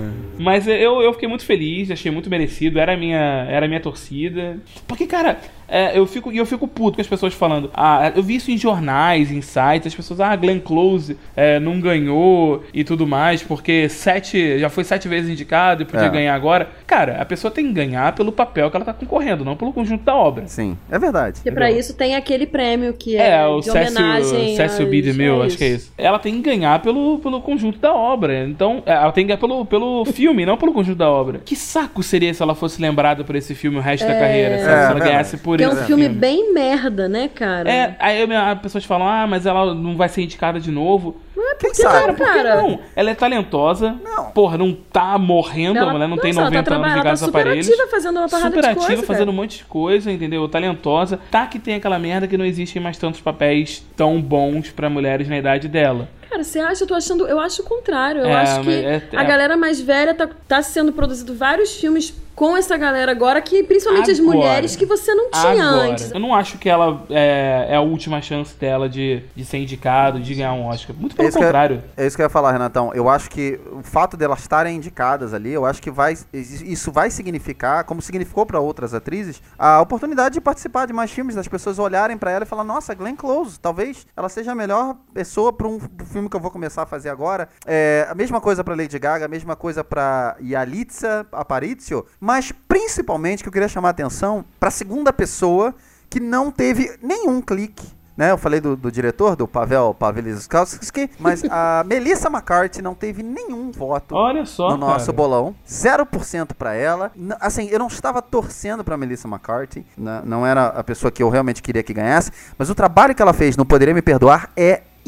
Mas eu fiquei muito feliz, achei muito merecido, era a minha torcida. Porque, cara, eu fico puto com as pessoas falando. Eu vi isso em jornais, em sites, as pessoas, Glenn Close não ganhou e tudo mais, porque já foi 7 vezes indicado e podia ganhar agora. Cara, a pessoa tem que ganhar pelo papel que ela tá concorrendo, não pelo conjunto da obra. Sim, é verdade. E pra isso tem aquele prêmio que é o de homenagem Cécio B. DeMille, acho que é isso. Ela tem que ganhar pelo conjunto da obra. Então, ela tem que ganhar pelo filme, não pelo conjunto da obra. Que saco seria se ela fosse lembrada por esse filme o resto da carreira, se ela ganhasse por que esse é um filme bem merda, né, cara? Aí as pessoas falam, mas ela não vai ser indicada de novo. Quem sabe? Por que não? Ela é talentosa. Não. Porra, não tá morrendo. A mulher não tem 90 anos ligada aos aparelhos. Ela tá super ativa fazendo uma parada de coisa, fazendo um monte de coisa, entendeu? Talentosa. Tá que tem aquela merda que não existem mais tantos papéis tão bons pra mulheres na idade dela. Cara, você acha? Eu acho o contrário. Eu acho que a galera mais velha tá sendo produzido vários filmes com essa galera agora, que principalmente as mulheres que você não tinha antes. Eu não acho que ela é a última chance dela de ser indicado, de ganhar um Oscar. Muito pelo contrário. É isso que eu ia falar, Renatão. Eu acho que o fato delas estarem indicadas ali, eu acho que isso vai significar, como significou para outras atrizes, a oportunidade de participar de mais filmes, das pessoas olharem para ela e falar, nossa, Glenn Close, talvez ela seja a melhor pessoa para um filme que eu vou começar a fazer agora. A mesma coisa para Lady Gaga, a mesma coisa para Yalitza Aparicio, mas principalmente que eu queria chamar a atenção para a segunda pessoa que não teve nenhum clique, né? Eu falei do diretor, do Pavel Pawlikowski, mas a Melissa McCarthy não teve nenhum voto. Olha só, no nosso bolão. 0% para ela. Assim, eu não estava torcendo para Melissa McCarthy, não era a pessoa que eu realmente queria que ganhasse, mas o trabalho que ela fez no Poderia Me Perdoar é incrível.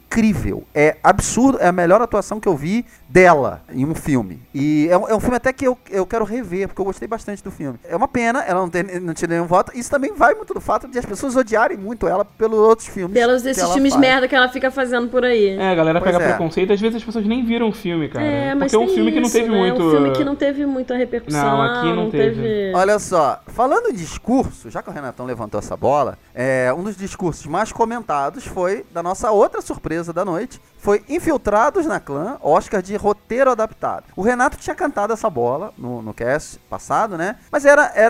incrível. É absurdo, é a melhor atuação que eu vi dela em um filme. E é um filme até que eu quero rever, porque eu gostei bastante do filme. É uma pena ela não ter nenhum voto. Isso também vai muito do fato de as pessoas odiarem muito ela pelos outros filmes. Pelos desses filmes merda que ela fica fazendo por aí. A galera pega preconceito, às vezes as pessoas nem viram o filme, cara. Mas porque é um filme que não teve muito... É um filme que não teve muita repercussão. Não, aqui não teve. Olha só, falando em discurso, já que o Renatão levantou essa bola, um dos discursos mais comentados foi da nossa outra surpresa da noite, foi Infiltrados na Clã, Oscar de roteiro adaptado. O Renato tinha cantado essa bola no cast passado, né? Mas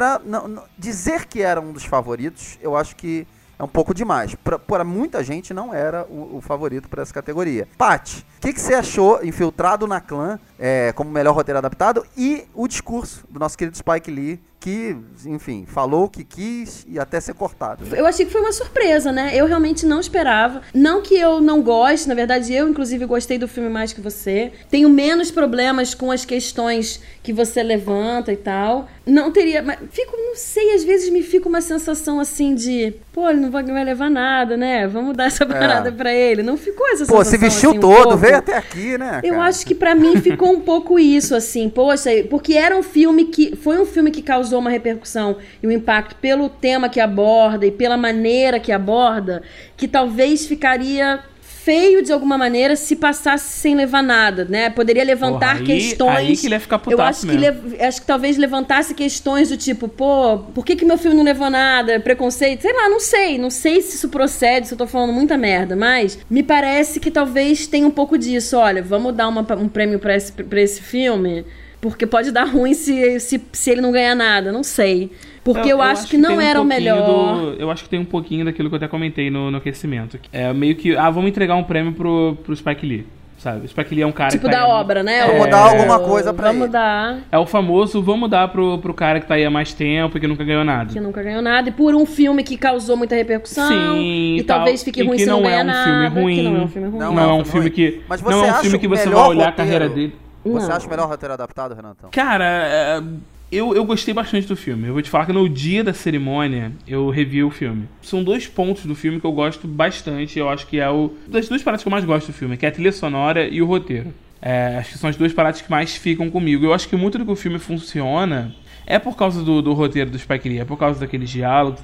dizer que era um dos favoritos, eu acho que é um pouco demais. Para muita gente não era o favorito para essa categoria. Paty, o que você achou Infiltrado na Clã como melhor roteiro adaptado e o discurso do nosso querido Spike Lee, que, enfim, falou o que quis e até ser cortado. Eu achei que foi uma surpresa, né? Eu realmente não esperava. Não que eu não goste, na verdade eu, inclusive, gostei do filme mais que você. Tenho menos problemas com as questões que você levanta e tal. Não teria... Mas não sei, às vezes me fica uma sensação assim de... Pô, ele não vai levar nada, né? Vamos dar essa parada pra ele. Não ficou essa sensação. Pô, se vestiu assim, todo, veio até aqui, né? Eu acho que pra mim ficou um pouco isso, assim. Poxa, porque era um filme que... Foi um filme que causou uma repercussão e um impacto pelo tema que aborda e pela maneira que aborda, que talvez ficaria feio de alguma maneira se passasse sem levar nada, né? Poderia levantar questões... Aí que ele ia ficar putaço mesmo. Acho que talvez levantasse questões do tipo, pô, por que meu filme não levou nada? Preconceito? Sei lá, não sei se isso procede, se eu tô falando muita merda, mas me parece que talvez tenha um pouco disso. Olha, vamos dar um prêmio pra esse filme... Porque pode dar ruim se ele não ganhar nada, não sei. Porque eu acho que não era o melhor. Eu acho que tem um pouquinho daquilo que eu até comentei no aquecimento. É meio que, vamos entregar um prêmio pro Spike Lee, sabe? O Spike Lee é um cara tipo que da obra, né? Vamos dar alguma coisa pra ele. Vamos dar. É o famoso, vamos dar pro cara que tá aí há mais tempo e que nunca ganhou nada. Que nunca ganhou nada. E por um filme que causou muita repercussão. Sim, e talvez fique ruim se não ganhar nada. Que não é um filme ruim. Não é um filme que... Mas você não é um acha filme que você melhor vai olhar roteiro? a carreira dele... Você acha o melhor roteiro adaptado, Renatão? Cara, eu gostei bastante do filme. Eu vou te falar que no dia da cerimônia eu revi o filme. São 2 pontos do filme que eu gosto bastante. Eu acho que é das 2 paradas que eu mais gosto do filme, que é a trilha sonora e o roteiro. Acho que são as 2 paradas que mais ficam comigo. Eu acho que muito do que o filme funciona é por causa do roteiro do Spike Lee, é por causa daqueles diálogos,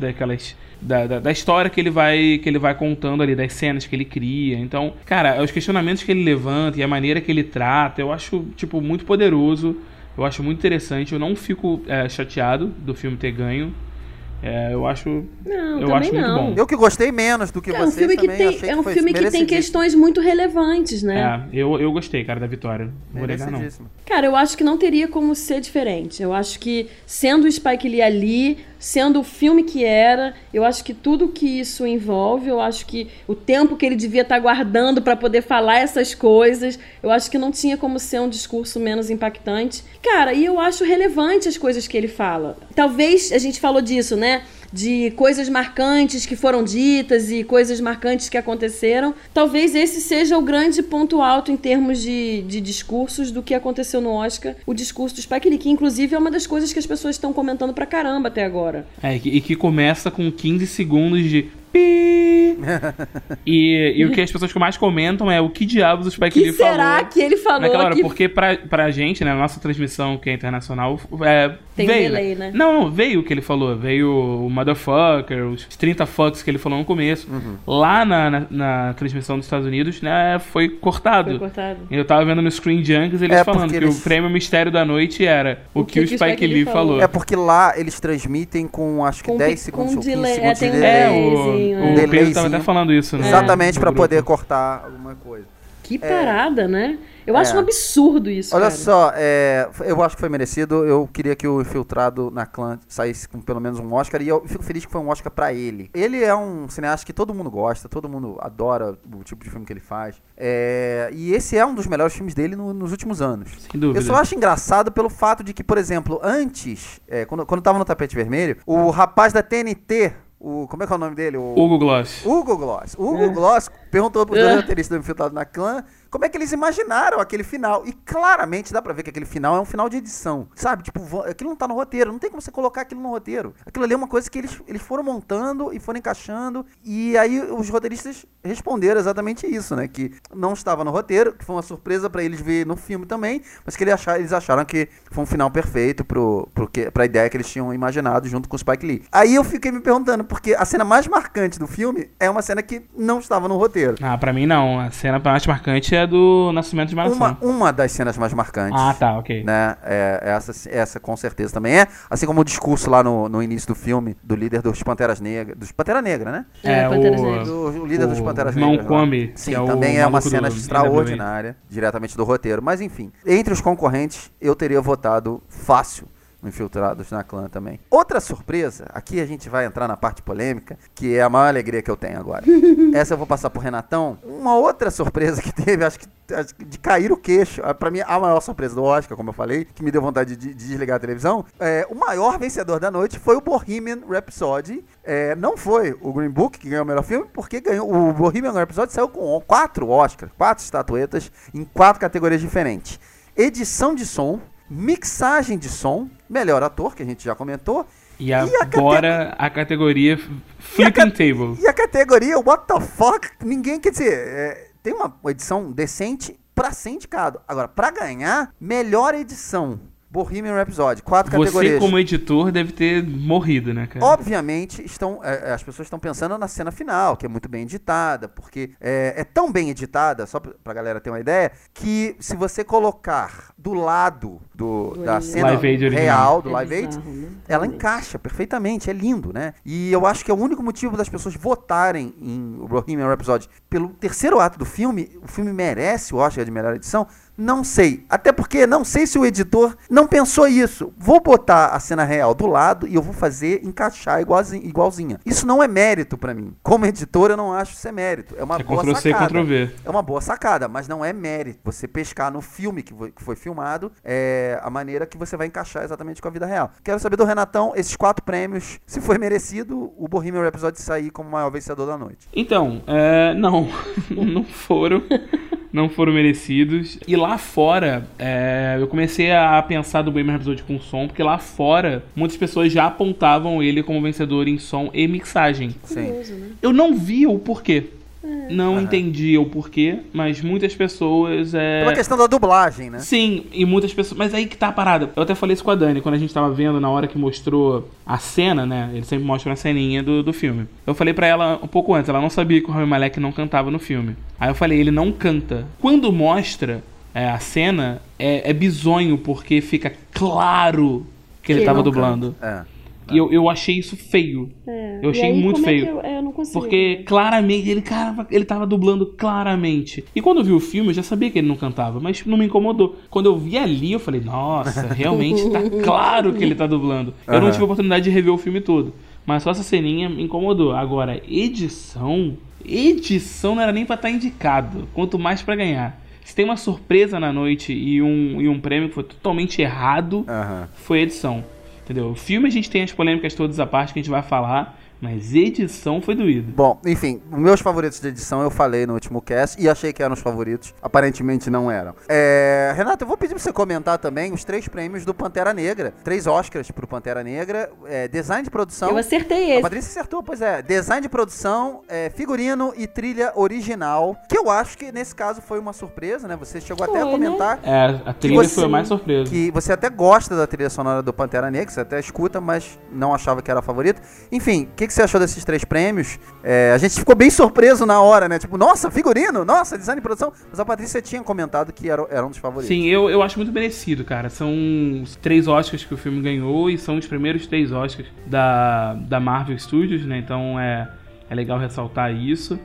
da história que ele vai contando ali, das cenas que ele cria. Então, cara, os questionamentos que ele levanta e a maneira que ele trata, eu acho, tipo, muito poderoso. Eu acho muito interessante. Eu não fico chateado do filme ter ganho. Eu acho muito bom. Eu que gostei menos do que vocês também. É um filme que tem questões muito relevantes, né? Eu gostei, cara, da vitória. Não vou negar, não. Cara, eu acho que não teria como ser diferente. Eu acho que, sendo o Spike Lee ali, sendo o filme que era, eu acho que tudo que isso envolve, eu acho que o tempo que ele devia estar guardando para poder falar essas coisas, eu acho que não tinha como ser um discurso menos impactante. Cara, e eu acho relevante as coisas que ele fala. Talvez, a gente falou disso, né? De coisas marcantes que foram ditas e coisas marcantes que aconteceram. Talvez esse seja o grande ponto alto em termos de discursos do que aconteceu no Oscar, o discurso do Spike Lee, que inclusive é uma das coisas que as pessoas estão comentando pra caramba até agora. E que começa com 15 segundos de... E o que as pessoas que mais comentam é o que diabos o Spike Lee falou. Será que ele falou? Naquela hora, porque pra gente, né, na nossa transmissão que é internacional, tem veio, delay, né? Não, veio o que ele falou. Veio o motherfucker, os 30 fucks que ele falou no começo. Lá na transmissão dos Estados Unidos, né, foi cortado. Eu tava vendo no Screen Junkies eles falando que o prêmio Mistério da Noite era o que o Spike Lee falou. É porque lá eles transmitem com acho que 10 segundos ou 15 delay, segundos de delay. O Pedro tava até falando isso, né? Exatamente, pra poder cortar alguma coisa. Que parada, né? Eu acho um absurdo isso, Olha cara. só, eu acho que foi merecido. Eu queria que o Infiltrado na Clã saísse com pelo menos um Oscar. E eu fico feliz que foi um Oscar pra ele. Ele é um cineasta que todo mundo gosta, todo mundo adora o tipo de filme que ele faz. E esse é um dos melhores filmes dele nos últimos anos. Sem dúvida. Eu só acho engraçado pelo fato de que, por exemplo, antes, quando tava no Tapete Vermelho, o rapaz da TNT... como é que é o nome dele? Hugo Gloss. Hugo Gloss, perguntou pros dois roteiristas do Infiltrado na Clã como é que eles imaginaram aquele final. E claramente dá pra ver que aquele final é um final de edição, sabe? Tipo, aquilo não tá no roteiro, não tem como você colocar aquilo no roteiro. Aquilo ali é uma coisa que eles foram montando e foram encaixando, e aí os roteiristas responderam exatamente isso, né? Que não estava no roteiro, que foi uma surpresa pra eles ver no filme também, mas que eles acharam que foi um final perfeito pra ideia que eles tinham imaginado junto com o Spike Lee. Aí eu fiquei me perguntando, porque a cena mais marcante do filme é uma cena que não estava no roteiro. Ah, pra mim não. A cena mais marcante é do Nascimento de Maçã. Uma das cenas mais marcantes. Ah, tá, ok. Né? Essa com certeza também é. Assim como o discurso lá no início do filme, do líder dos Panteras Negras. Dos Pantera Negra, né? Panteras Negras. O líder dos Panteras Não Negras. Come. Sim, também é uma cena extraordinária, diretamente do roteiro. Mas enfim, entre os concorrentes, eu teria votado fácil Infiltrados na Clã também. Outra surpresa, aqui a gente vai entrar na parte polêmica, que é a maior alegria que eu tenho agora. Essa eu vou passar pro Renatão. Uma outra surpresa que teve, acho que de cair o queixo, pra mim a maior surpresa do Oscar, como eu falei, que me deu vontade de desligar a televisão, o maior vencedor da noite foi o Bohemian Rhapsody. Não foi o Green Book que ganhou o melhor filme, porque o Bohemian Rhapsody saiu com 4 Oscars, 4 estatuetas em 4 categorias diferentes. Edição de som, mixagem de som, melhor ator, que a gente já comentou. E agora a categoria Flipping Table. E a categoria What the Fuck? Ninguém, quer dizer, tem uma edição decente pra ser indicado. Agora, pra ganhar, melhor edição. Bohemian Rhapsody, 4 categorias. Você, como editor, deve ter morrido, né, cara? Obviamente, as pessoas estão pensando na cena final, que é muito bem editada, porque é tão bem editada, só pra galera ter uma ideia, que se você colocar do lado da cena real, do Live Aid, ela encaixa perfeitamente, é lindo, né? E eu acho que é o único motivo das pessoas votarem em Bohemian Rhapsody pelo terceiro ato do filme. O filme merece o Oscar de melhor edição. Não sei. Até porque não sei se o editor não pensou isso. Vou botar a cena real do lado e eu vou fazer encaixar igualzinha. Isso não é mérito pra mim. Como editor, eu não acho isso é mérito. É uma boa sacada. Ctrl-C, Ctrl-V. É uma boa sacada, mas não é mérito. Você pescar no filme que foi filmado a maneira que você vai encaixar exatamente com a vida real. Quero saber do Renatão, esses 4 prêmios, se foi merecido o Bohemian Rhapsody sair como o maior vencedor da noite. Então, não. Não foram. Não foram merecidos. E lá fora, eu comecei a pensar do Bohemian Rhapsody com som, porque lá fora, muitas pessoas já apontavam ele como vencedor em som e mixagem. Curioso, né? Eu não vi o porquê. Não entendi o porquê, mas muitas pessoas... É uma questão da dublagem, né? Sim, e muitas pessoas... Mas aí que tá a parada. Eu até falei isso com a Dani, quando a gente tava vendo, na hora que mostrou a cena, né? Ele sempre mostra uma ceninha do filme. Eu falei pra ela um pouco antes, ela não sabia que o Rami Malek não cantava no filme. Aí eu falei, ele não canta. Quando mostra a cena, é bizonho, porque fica claro que ele tava dublando. E eu achei isso feio. Eu achei muito feio. Eu não consigo. Porque claramente, ele tava dublando claramente. E quando eu vi o filme, eu já sabia que ele não cantava, mas não me incomodou. Quando eu vi ali, eu falei, nossa, realmente tá claro que ele tá dublando. Eu não tive a oportunidade de rever o filme todo, mas só essa ceninha me incomodou. Agora, edição não era nem pra estar indicado, quanto mais pra ganhar. Se tem uma surpresa na noite e um prêmio que foi totalmente errado, foi edição. Entendeu? O filme a gente tem as polêmicas todas à parte que a gente vai falar, mas edição foi doído. Bom, enfim, os meus favoritos de edição eu falei no último cast e achei que eram os favoritos. Aparentemente não eram. Renato, eu vou pedir pra você comentar também os 3 prêmios do Pantera Negra. 3 Oscars pro Pantera Negra. Design de produção. Eu acertei esse. A Patrícia acertou, pois é. Design de produção, figurino e trilha original. Que eu acho que nesse caso foi uma surpresa, né? Você chegou até a comentar. Né? A trilha foi a mais surpresa. Que você até gosta da trilha sonora do Pantera Negra, você até escuta, mas não achava que era a favorita. Enfim, o que você achou desses 3 prêmios? A gente ficou bem surpreso na hora, né? Tipo, nossa, figurino, nossa, design de produção. Mas a Patrícia tinha comentado que era um dos favoritos. Sim, eu acho muito merecido, cara. São os 3 Oscars que o filme ganhou e são os primeiros 3 Oscars da Marvel Studios, né? Então é legal ressaltar isso.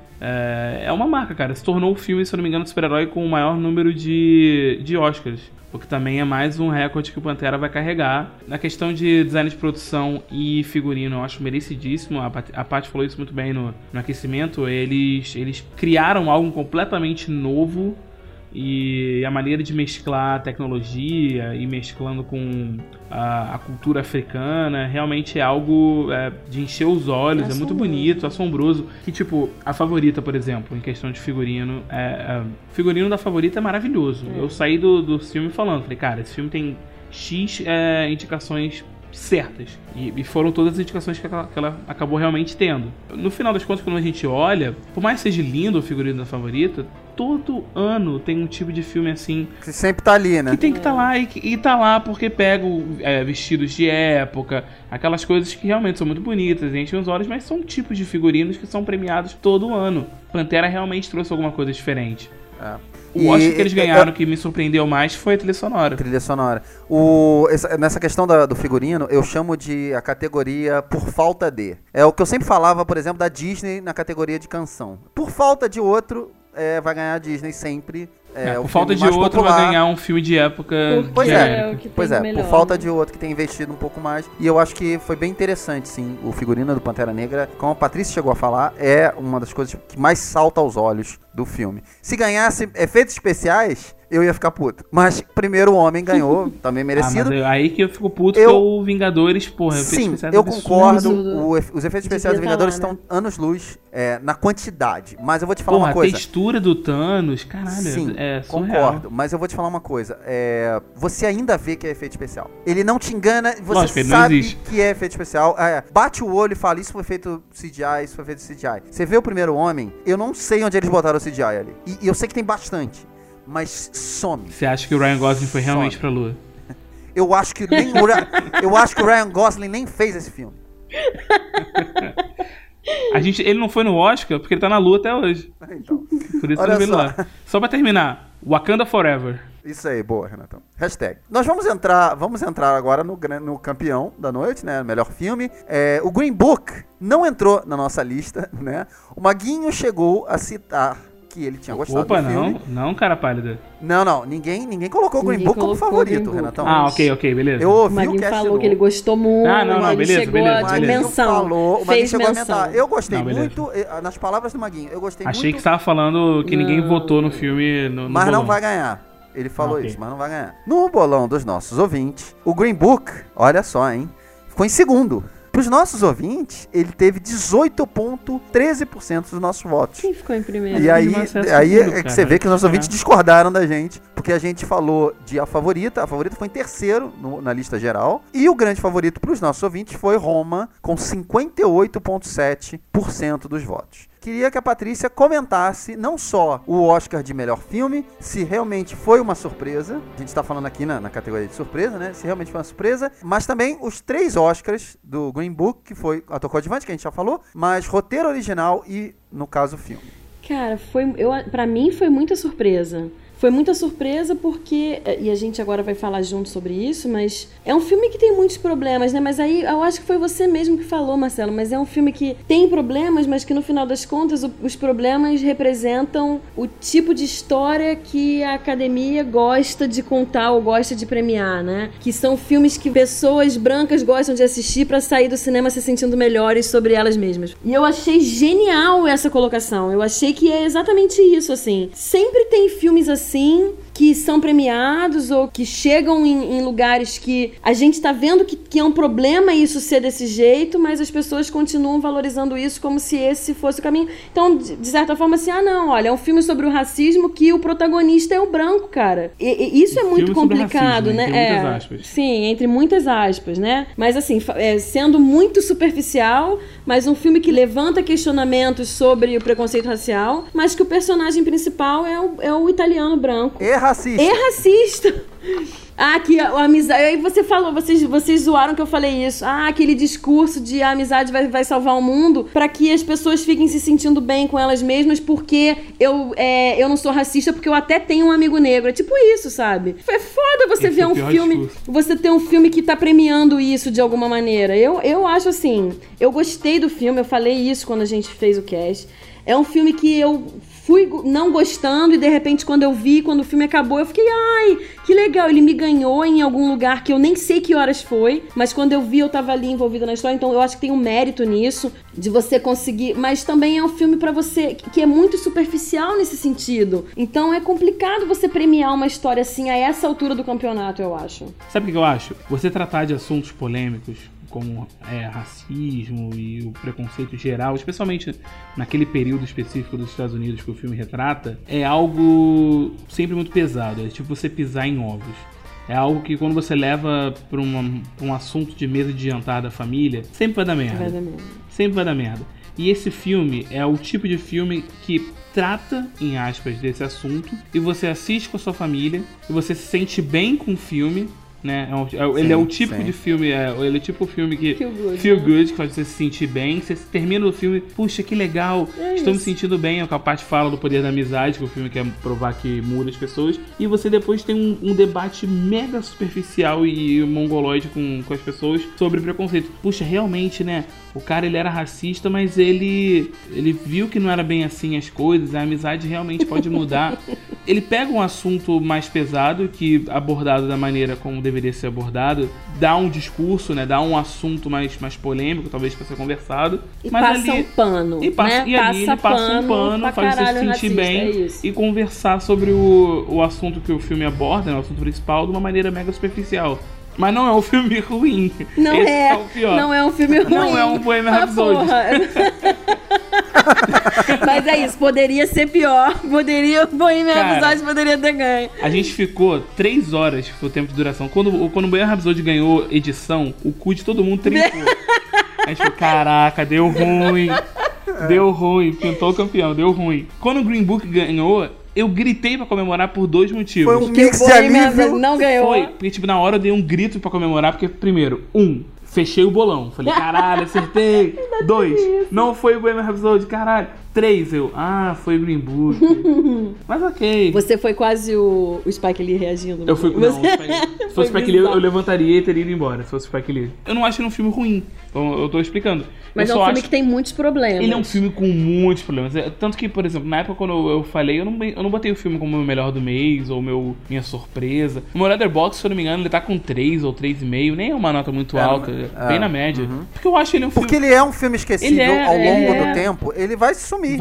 É uma marca, cara. Se tornou o filme, se eu não me engano, de super-herói com o maior número de Oscars. O que também é mais um recorde que o Pantera vai carregar. Na questão de design de produção e figurino, eu acho merecidíssimo. A Paty falou isso muito bem no aquecimento. Eles criaram algo completamente novo E a maneira de mesclar tecnologia e mesclando com a cultura africana realmente é algo de encher os olhos, é muito bonito, assombroso. Que tipo, a Favorita, por exemplo, em questão de figurino, o figurino da Favorita é maravilhoso. Eu saí do filme falando, falei, cara, esse filme tem X indicações certas. E foram todas as indicações que ela acabou realmente tendo. No final das contas, quando a gente olha, por mais que seja lindo o figurino da Favorita, todo ano tem um tipo de filme assim... Que sempre tá ali, né? Que tem que estar lá e tá lá porque pega vestidos de época, aquelas coisas que realmente são muito bonitas, enchem os olhos, mas são tipos de figurinos que são premiados todo ano. Pantera realmente trouxe alguma coisa diferente. O Oscar que eles ganharam, que me surpreendeu mais, foi a trilha sonora. Nessa questão do figurino, eu chamo de a categoria por falta de. É o que eu sempre falava, por exemplo, da Disney na categoria de canção. Por falta de outro, vai ganhar a Disney sempre. Por falta de outro, popular. Vai ganhar um filme de época. Por falta de outro que tem investido um pouco mais. E eu acho que foi bem interessante, sim. O figurino do Pantera Negra, como a Patrícia chegou a falar, é uma das coisas que mais salta aos olhos do filme. Se ganhasse efeitos especiais, eu ia ficar puto. Mas primeiro o Homem ganhou, também merecido. Mas aí que eu fico puto que o Vingadores, porra. Sim, eu concordo. Os efeitos especiais do Vingadores estão anos-luz na quantidade. Mas eu vou te falar uma coisa. A textura do Thanos, caralho, sim, concordo. Mas eu vou te falar uma coisa. Você ainda vê que é efeito especial. Ele não te engana, você sabe que é efeito especial. Bate o olho e fala, isso foi feito CGI, isso foi feito CGI. Você vê o primeiro Homem, eu não sei onde eles botaram o CGI ali. E eu sei que tem bastante. Mas some. Você acha que o Ryan Gosling foi realmente pra Lua? Eu acho que o Ryan Gosling nem fez esse filme. Ele não foi no Oscar porque ele tá na Lua até hoje. Então, por isso que ele veio lá. Só pra terminar, Wakanda Forever. Isso aí, boa, Renatão. Hashtag. Nós vamos entrar agora no campeão da noite, né? Melhor filme. O Green Book não entrou na nossa lista, né? O Maguinho chegou a citar que ele tinha gostado do filme. Não, cara pálida. Não, ninguém colocou o Green Book como favorito, Renatão. Ok, beleza. Eu ouvi o cast falou que ele gostou muito. Beleza. A dimensão. O Maguinho chegou a comentar. Eu gostei muito, nas palavras do Maguinho, eu gostei muito. Achei que você tava falando que ninguém votou no filme no mas bolão. Não vai ganhar. Ele falou isso, mas não vai ganhar. No bolão dos nossos ouvintes, o Green Book, olha só, hein, ficou em segundo. Para os nossos ouvintes, ele teve 18,13% dos nossos votos. Quem ficou em primeiro? E aí é que você vê que os nossos ouvintes discordaram da gente, porque a gente falou de A Favorita foi em terceiro na lista geral, e o grande favorito para os nossos ouvintes foi Roma, com 58,7% dos votos. Queria que a Patrícia comentasse não só o Oscar de melhor filme, se realmente foi uma surpresa, a gente está falando aqui na categoria de surpresa, né? Se realmente foi uma surpresa, mas também os 3 Oscars do Green Book, que foi ator coadjuvante, que a gente já falou, mas roteiro original e, no caso, filme. Cara, pra mim foi muita surpresa. Foi muita surpresa porque, e a gente agora vai falar junto sobre isso, mas é um filme que tem muitos problemas, né? Mas aí eu acho que foi você mesmo que falou, Marcelo, mas é um filme que tem problemas, mas que no final das contas os problemas representam o tipo de história que a academia gosta de contar ou gosta de premiar, né? Que são filmes que pessoas brancas gostam de assistir pra sair do cinema se sentindo melhores sobre elas mesmas. E eu achei genial essa colocação, eu achei que é exatamente isso, assim. Sempre tem filmes assim, que são premiados ou que chegam em lugares que a gente tá vendo que é um problema isso ser desse jeito, mas as pessoas continuam valorizando isso como se esse fosse o caminho. Então, de certa forma, assim, não, olha, é um filme sobre o racismo que o protagonista é o branco, cara. E isso é muito complicado, racismo, né? Entre muitas aspas. Sim, entre muitas aspas, né? Mas, assim, sendo muito superficial, mas um filme que levanta questionamentos sobre o preconceito racial, mas que o personagem principal é o italiano branco. É racista. Que a amizade... Aí você falou, vocês zoaram que eu falei isso. Aquele discurso de a amizade vai salvar o mundo, pra que as pessoas fiquem se sentindo bem com elas mesmas, porque eu não sou racista, porque eu até tenho um amigo negro. É tipo isso, sabe? É foda você ver um filme... Discurso. Você ter um filme que tá premiando isso de alguma maneira. Eu acho assim... Eu gostei do filme, eu falei isso quando a gente fez o cast. É um filme que eu fui não gostando e de repente quando o filme acabou, eu fiquei, ai, que legal, ele me ganhou em algum lugar que eu nem sei que horas foi, mas quando eu vi eu tava ali envolvida na história, então eu acho que tem um mérito nisso, de você conseguir, mas também é um filme pra você que é muito superficial nesse sentido, então é complicado você premiar uma história assim a essa altura do campeonato, eu acho. Sabe o que eu acho? Você tratar de assuntos polêmicos, como racismo e o preconceito geral, especialmente naquele período específico dos Estados Unidos que o filme retrata, é algo sempre muito pesado, é tipo você pisar em ovos. É algo que quando você leva pra um assunto de mesa de jantar da família, sempre vai dar merda. Vai dar merda. Sempre vai dar merda. E esse filme é o tipo de filme que trata, em aspas, desse assunto, e você assiste com a sua família, e você se sente bem com o filme, né? Ele é o típico de filme, ele é tipo o filme que feel good, que faz você se sentir bem. Você termina o filme, puxa, que legal, estou me sentindo bem. É o que a parte fala do poder da amizade, que o filme quer provar que muda as pessoas. E você depois tem um debate mega superficial e mongoloide com as pessoas sobre preconceito. Puxa, realmente, né? O cara, ele era racista, mas ele viu que não era bem assim as coisas, a amizade realmente pode mudar. Ele pega um assunto mais pesado, que abordado da maneira como deveria ser abordado, dá um discurso, né, dá um assunto mais polêmico, talvez para ser conversado. E mas passa ali, um pano, e passa, né? E ali ele passa um pano, faz você se sentir racista, bem e conversar sobre o assunto que o filme aborda, né, o assunto principal, de uma maneira mega superficial. Mas não é um filme ruim. Não Esse é. O pior. Não é um filme ruim. Não é um Bohemian Rhapsody. Mas é isso, poderia ser pior. O Bohemian Rhapsody poderia ter ganho. A gente ficou 3 horas, foi o tempo de duração. Quando o Bohemian Rhapsody ganhou edição, o cu de todo mundo trincou. A gente falou, caraca, deu ruim. Deu ruim, pintou o campeão, deu ruim. Quando o Green Book ganhou, eu gritei pra comemorar por 2 motivos. Foi um mix de alívio. Não ganhou. Foi, porque tipo, na hora eu dei um grito pra comemorar, porque primeiro, fechei o bolão. Falei, caralho, acertei. 2, não foi o Bohemian Rhapsody, caralho. 3, foi o Green Book. Mas ok. Você foi quase o Spike Lee reagindo. Eu fui, não, se fosse o Spike Lee, eu levantaria e teria ido embora. Se fosse o Spike Lee. Eu não acho ele um filme ruim. Eu tô explicando. Mas é um filme que tem muitos problemas. Ele é um filme com muitos problemas. Tanto que, por exemplo, na época quando eu falei, eu não botei o filme como o melhor do mês ou minha surpresa. O meu Letterboxd, se eu não me engano, ele tá com 3 ou 3,5. Nem é uma nota muito alta. Bem na média. Porque eu acho ele um filme... Porque ele é um filme esquecível ao longo do tempo. Ele vai sumir.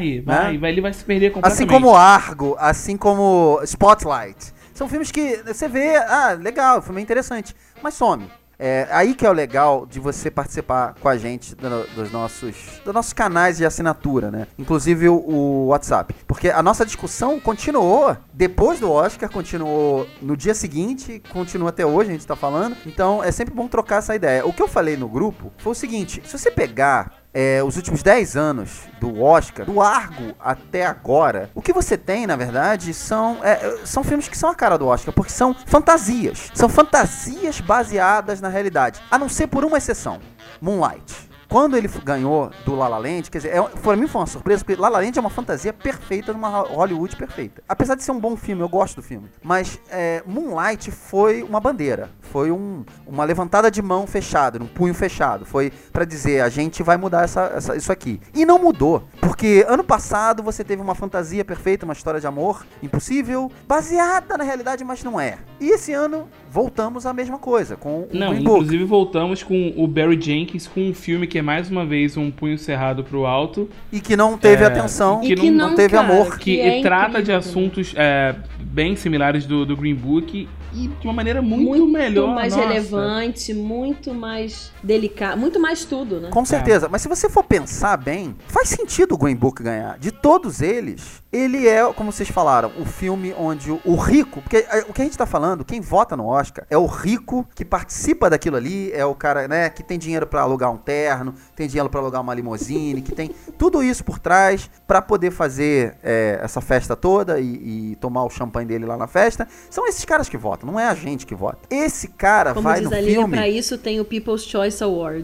Ele vai se perder completamente. Assim como Argo, assim como Spotlight. São filmes que você vê, legal, o filme é interessante, mas some. É aí que é o legal de você participar com a gente dos nossos canais de assinatura, né? Inclusive o WhatsApp. Porque a nossa discussão continuou depois do Oscar, continuou no dia seguinte, continua até hoje, a gente tá falando. Então é sempre bom trocar essa ideia. O que eu falei no grupo foi o seguinte: se você pegar os últimos 10 anos do Oscar, do Argo até agora, o que você tem, na verdade, são filmes que são a cara do Oscar, porque são fantasias. São fantasias baseadas na realidade, a não ser por uma exceção: Moonlight. Quando ele ganhou do La La Land, quer dizer, pra mim foi uma surpresa, porque La La Land é uma fantasia perfeita, numa Hollywood perfeita. Apesar de ser um bom filme, eu gosto do filme. Mas Moonlight foi uma bandeira, foi uma levantada de mão fechada, um punho fechado. Foi pra dizer, a gente vai mudar isso aqui. E não mudou, porque ano passado você teve uma fantasia perfeita, uma história de amor impossível, baseada na realidade, mas não é. E esse ano voltamos à mesma coisa, com o Green Book. Inclusive voltamos com o Barry Jenkins, com um filme que é mais uma vez um punho cerrado pro alto. E que não teve atenção, que não teve amor. Que trata de assuntos bem similares do Green Book e de uma maneira muito melhor. Muito mais relevante, muito mais delicado, muito mais tudo, né? Com certeza, mas se você for pensar bem, faz sentido o Green Book ganhar. De todos eles, ele é, como vocês falaram, o filme onde o rico, porque o que a gente tá falando, quem vota no Oscar é o rico que participa daquilo ali, é o cara, né, que tem dinheiro pra alugar um terno, tem dinheiro pra alugar uma limousine, que tem tudo isso por trás pra poder fazer essa festa toda e tomar o champanhe dele lá na festa. São esses caras que votam, não é a gente que vota. Esse cara como vai diz no a Lívia, filme... pra isso tem o People's Choice Awards.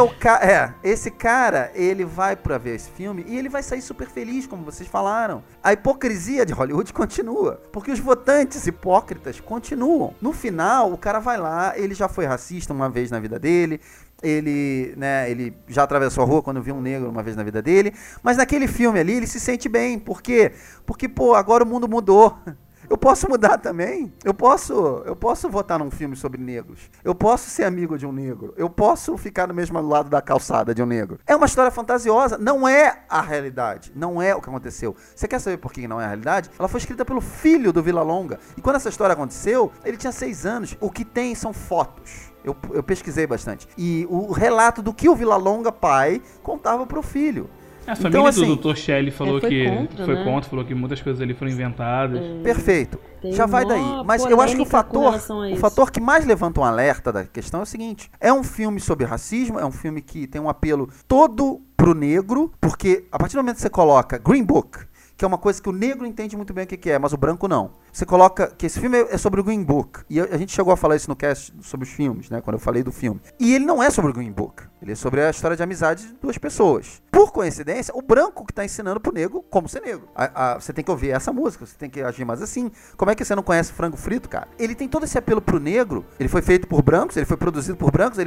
Esse cara, ele vai pra ver esse filme e ele vai sair super feliz, como vocês falaram. A hipocrisia de Hollywood continua, porque os votantes hipócritas continuam. No final, o cara vai lá, ele já foi racista uma vez na vida dele, ele, né, ele já atravessou a rua quando viu um negro uma vez na vida dele, mas naquele filme ali ele se sente bem, por quê? Porque, pô, agora o mundo mudou. Eu posso mudar também. Eu posso votar num filme sobre negros. Eu posso ser amigo de um negro. Eu posso ficar no mesmo lado da calçada de um negro. É uma história fantasiosa. Não é a realidade. Não é o que aconteceu. Você quer saber por que não é a realidade? Ela foi escrita pelo filho do Villalonga. E quando essa história aconteceu, ele tinha 6 anos. O que tem são fotos. Eu pesquisei bastante. E o relato do que o Villalonga, pai, contava pro filho. A família então, assim, do Dr. Shelley falou foi que contra, foi né? contra, falou que muitas coisas ali foram inventadas. Perfeito. Tem Já vai mó daí. Mas eu acho que o polêmica com relação a isso. fator que mais levanta um alerta da questão é o seguinte: é um filme sobre racismo, é um filme que tem um apelo todo pro negro, porque a partir do momento que você coloca Green Book, que é uma coisa que o negro entende muito bem o que é, mas o branco não. Você coloca que esse filme é sobre o Green Book. E a gente chegou a falar isso no cast sobre os filmes, né? Quando eu falei do filme. E ele não é sobre o Green Book. Ele é sobre a história de amizade de 2 pessoas. Por coincidência, o branco que tá ensinando pro negro como ser negro. Você tem que ouvir essa música, você tem que agir mais assim. Como é que você não conhece Frango Frito, cara? Ele tem todo esse apelo pro negro. Ele foi feito por brancos, ele foi produzido por brancos.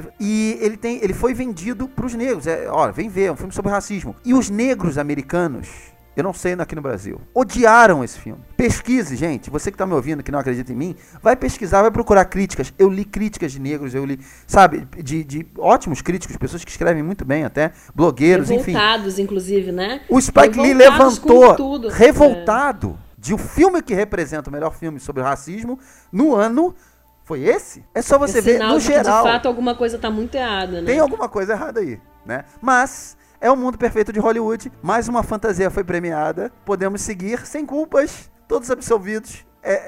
Ele foi vendido pros negros. Olha, vem ver, é um filme sobre racismo. E os negros americanos, eu não sei aqui no Brasil, odiaram esse filme. Pesquise, gente. Você que tá me ouvindo, que não acredita em mim, vai pesquisar, vai procurar críticas. Eu li críticas de negros, eu li, sabe, de ótimos críticos, pessoas que escrevem muito bem até, blogueiros, enfim. Revoltados, inclusive, né? O Spike Lee levantou, revoltado, de um filme que representa o melhor filme sobre racismo no ano. Foi esse? É só você ver no geral. De fato, alguma coisa tá muito errada, né? Tem alguma coisa errada aí, né? Mas é o mundo perfeito de Hollywood. Mais uma fantasia foi premiada. Podemos seguir sem culpas, todos absolvidos.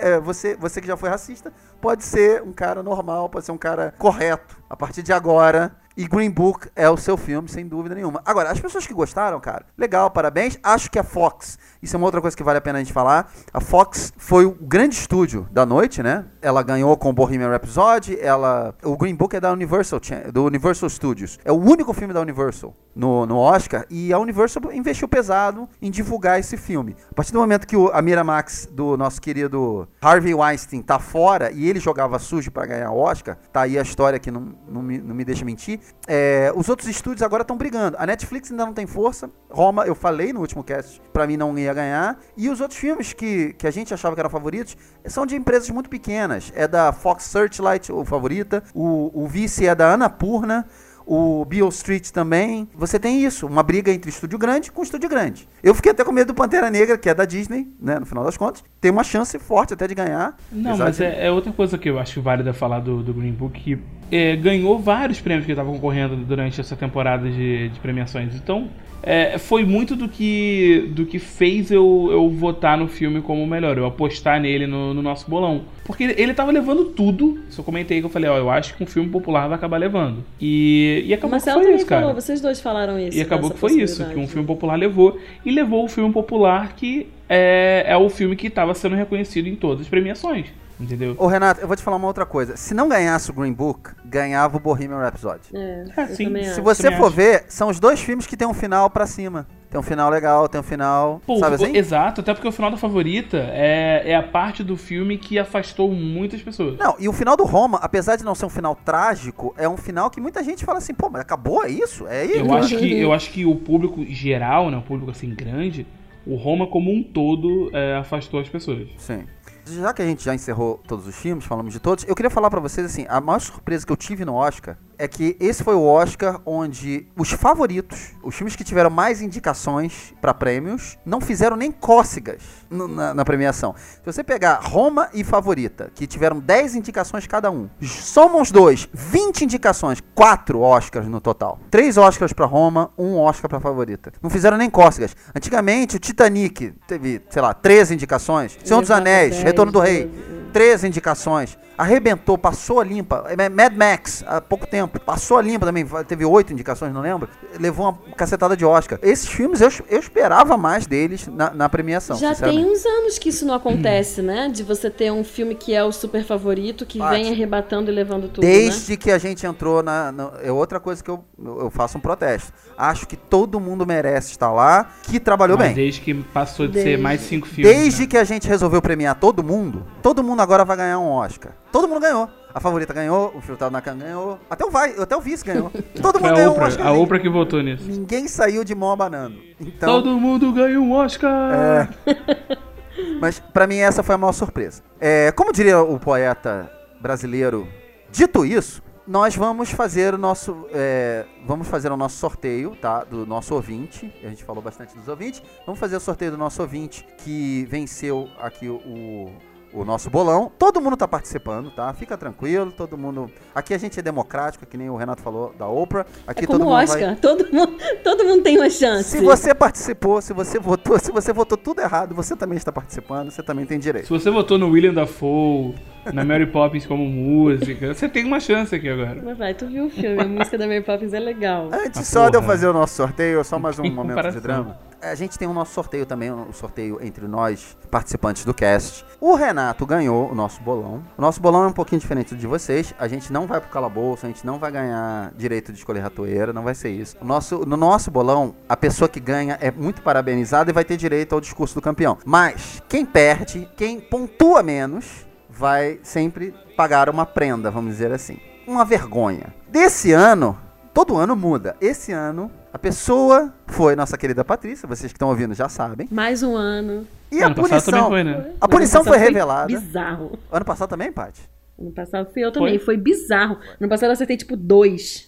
Você que já foi racista, pode ser um cara normal, pode ser um cara correto a partir de agora. E Green Book é o seu filme, sem dúvida nenhuma. Agora, as pessoas que gostaram, cara, legal, parabéns. Acho que a Fox, isso é uma outra coisa que vale a pena a gente falar. A Fox foi o grande estúdio da noite, né? Ela ganhou com o Bohemian Rhapsody. O Green Book é da do Universal Studios. É o único filme da Universal no Oscar. E a Universal investiu pesado em divulgar esse filme. A partir do momento que a Miramax, do nosso querido Harvey Weinstein, tá fora e ele jogava sujo pra ganhar o Oscar, tá aí a história que não me deixa mentir. Os outros estúdios agora estão brigando. A Netflix ainda não tem força. Roma, eu falei no último cast, pra mim não ia ganhar. E os outros filmes que a gente achava que eram favoritos são de empresas muito pequenas. É da Fox Searchlight, o favorita. O vice é da Annapurna. O Beale Street também. Você tem isso, uma briga entre estúdio grande com estúdio grande. Eu fiquei até com medo do Pantera Negra, que é da Disney, né, no final das contas. Tem uma chance forte até de ganhar. Não, mas é outra coisa que eu acho válida falar do Green Book, que ganhou vários prêmios que estavam concorrendo durante essa temporada de premiações. Então, foi muito do que fez eu votar no filme como o melhor, eu apostar nele no nosso bolão. Porque ele tava levando tudo. Isso eu comentei que eu falei, eu acho que um filme popular vai acabar levando. E acabou que foi isso, cara. Falou, vocês dois falaram isso. E acabou que foi isso, que um filme popular levou. E levou o filme popular que é o filme que estava sendo reconhecido em todas as premiações. Entendeu? Ô Renato, eu vou te falar uma outra coisa. Se não ganhasse o Green Book, ganhava o Bohemian Rhapsody. Sim. Se você for ver, são os 2 filmes que tem um final pra cima. Tem um final legal, tem um final... sabe assim? Exato, até porque o final da Favorita é a parte do filme que afastou muitas pessoas. Não, e o final do Roma, apesar de não ser um final trágico, é um final que muita gente fala assim, pô, mas acabou, é isso? É isso? Eu acho que o público geral, né, o público assim grande, o Roma como um todo afastou as pessoas. Sim. Já que a gente já encerrou todos os filmes, falamos de todos, eu queria falar pra vocês assim, a maior surpresa que eu tive no Oscar é que esse foi o Oscar onde os favoritos, os filmes que tiveram mais indicações pra prêmios, não fizeram nem cócegas na premiação. Se você pegar Roma e Favorita, que tiveram 10 indicações cada um, somam os dois, 20 indicações, 4 Oscars no total. 3 Oscars pra Roma, 1 Oscar pra Favorita. Não fizeram nem cócegas. Antigamente, o Titanic teve, sei lá, 13 indicações. Senhor dos Anéis, Retorno do Rei, 13 indicações. Arrebentou, passou a limpa. Mad Max, há pouco tempo, passou a limpa também. Teve 8 indicações, não lembro. Levou uma cacetada de Oscar. Esses filmes, eu esperava mais deles na premiação. Já tem uns anos que isso não acontece, né? De você ter um filme que é o super favorito, que vem arrebatando e levando tudo, desde que a gente entrou é outra coisa que eu faço um protesto. Acho que todo mundo merece estar lá, que trabalhou bem. Desde que passou de ser mais 5 filmes. Desde que a gente resolveu premiar todo mundo agora vai ganhar um Oscar. Todo mundo ganhou. A Favorita ganhou, o Filtrado na Cama ganhou, até o Vice ganhou. Todo mundo ganhou um Oscar. A Oprah que votou nisso. Ninguém saiu de mão abanando. Então, todo mundo ganhou um Oscar! Mas pra mim essa foi a maior surpresa. Como diria o poeta brasileiro, dito isso, nós vamos fazer o nosso sorteio, tá? Do nosso ouvinte. A gente falou bastante dos ouvintes. Vamos fazer o sorteio do nosso ouvinte que venceu aqui o nosso bolão. Todo mundo tá participando, tá? Fica tranquilo, todo mundo... Aqui a gente é democrático, que nem o Renato falou da Oprah. Aqui como todo mundo Oscar, todo mundo tem uma chance. Se você participou, se você votou tudo errado, você também está participando, você também tem direito. Se você votou no William Dafoe, na Mary Poppins como música, você tem uma chance aqui agora. Mas vai, tu viu o filme, a música da Mary Poppins é legal. Antes só de eu fazer o nosso sorteio, só mais um momento de drama. A gente tem o nosso sorteio também, o sorteio entre nós, participantes do cast. O Renato ganhou o nosso bolão. O nosso bolão é um pouquinho diferente do de vocês. A gente não vai pro calabouço, a gente não vai ganhar direito de escolher ratoeira, não vai ser isso. No nosso bolão, a pessoa que ganha é muito parabenizada e vai ter direito ao discurso do campeão. Mas quem perde, quem pontua menos, vai sempre pagar uma prenda, vamos dizer assim. Uma vergonha. Desse ano, todo ano muda. Esse ano... A pessoa foi nossa querida Patrícia, vocês que estão ouvindo já sabem. Mais um ano. E a punição, foi, né? A punição foi revelada. Bizarro. Ano passado também, Paty? Ano passado fui eu também, foi bizarro. Ano passado eu acertei tipo 2.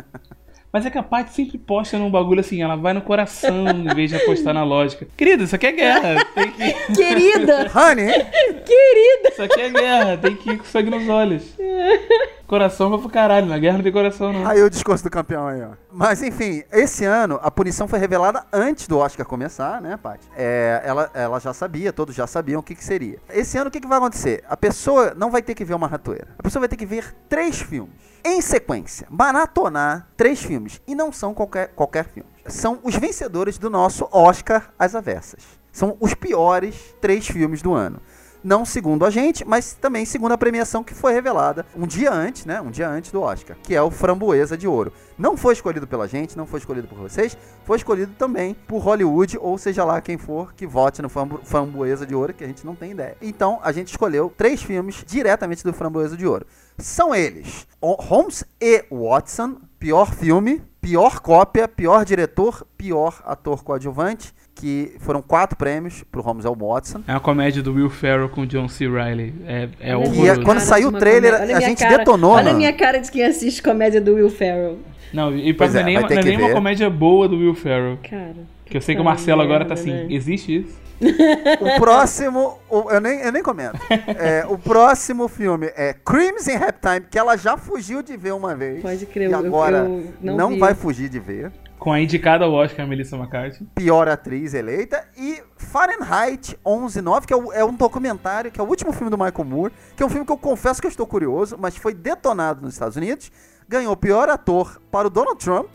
Mas é que a Paty sempre posta num bagulho assim, ela vai no coração em vez de apostar na lógica. Querida, isso aqui é guerra. Tem que... Querida! Honey! Querida! Isso aqui é guerra, tem que ir com sangue nos olhos. Coração vai pro caralho, na guerra não tem coração não. Aí o discurso do campeão aí, ó. Mas enfim, esse ano a punição foi revelada antes do Oscar começar, né, Paty? Ela já sabia, todos já sabiam o que seria. Esse ano o que vai acontecer? A pessoa não vai ter que ver uma ratoeira. A pessoa vai ter que ver 3 filmes. Em sequência, maratonar 3 filmes. E não são qualquer filme. São os vencedores do nosso Oscar às avessas. São os piores 3 filmes do ano. Não segundo a gente, mas também segundo a premiação que foi revelada um dia antes, né? Um dia antes do Oscar, que é o Framboesa de Ouro. Não foi escolhido pela gente, não foi escolhido por vocês, foi escolhido também por Hollywood, ou seja lá quem for que vote no Framboesa de Ouro, que a gente não tem ideia. Então, a gente escolheu 3 filmes diretamente do Framboesa de Ouro. São eles: Holmes e Watson, pior filme, pior cópia, pior diretor, pior ator coadjuvante, que foram 4 prêmios pro Holmes e Watson. É uma comédia do Will Ferrell com John C. Reilly. É horroroso. E quando saiu o trailer, a gente detonou. Olha a minha cara de quem assiste comédia do Will Ferrell. Não, e não é nem uma comédia boa do Will Ferrell. Cara. Que eu sei que o Marcelo agora tá assim, existe isso? O próximo, eu nem comento. O próximo filme é Crimes in Halftime, que ela já fugiu de ver uma vez. Pode crer, e agora eu não vai fugir de ver. Com a indicada ao Oscar, Melissa McCarthy. Pior atriz eleita. E Fahrenheit 11/9, que é um documentário, que é o último filme do Michael Moore, que é um filme que eu confesso que eu estou curioso, mas foi detonado nos Estados Unidos. Ganhou pior ator para o Donald Trump,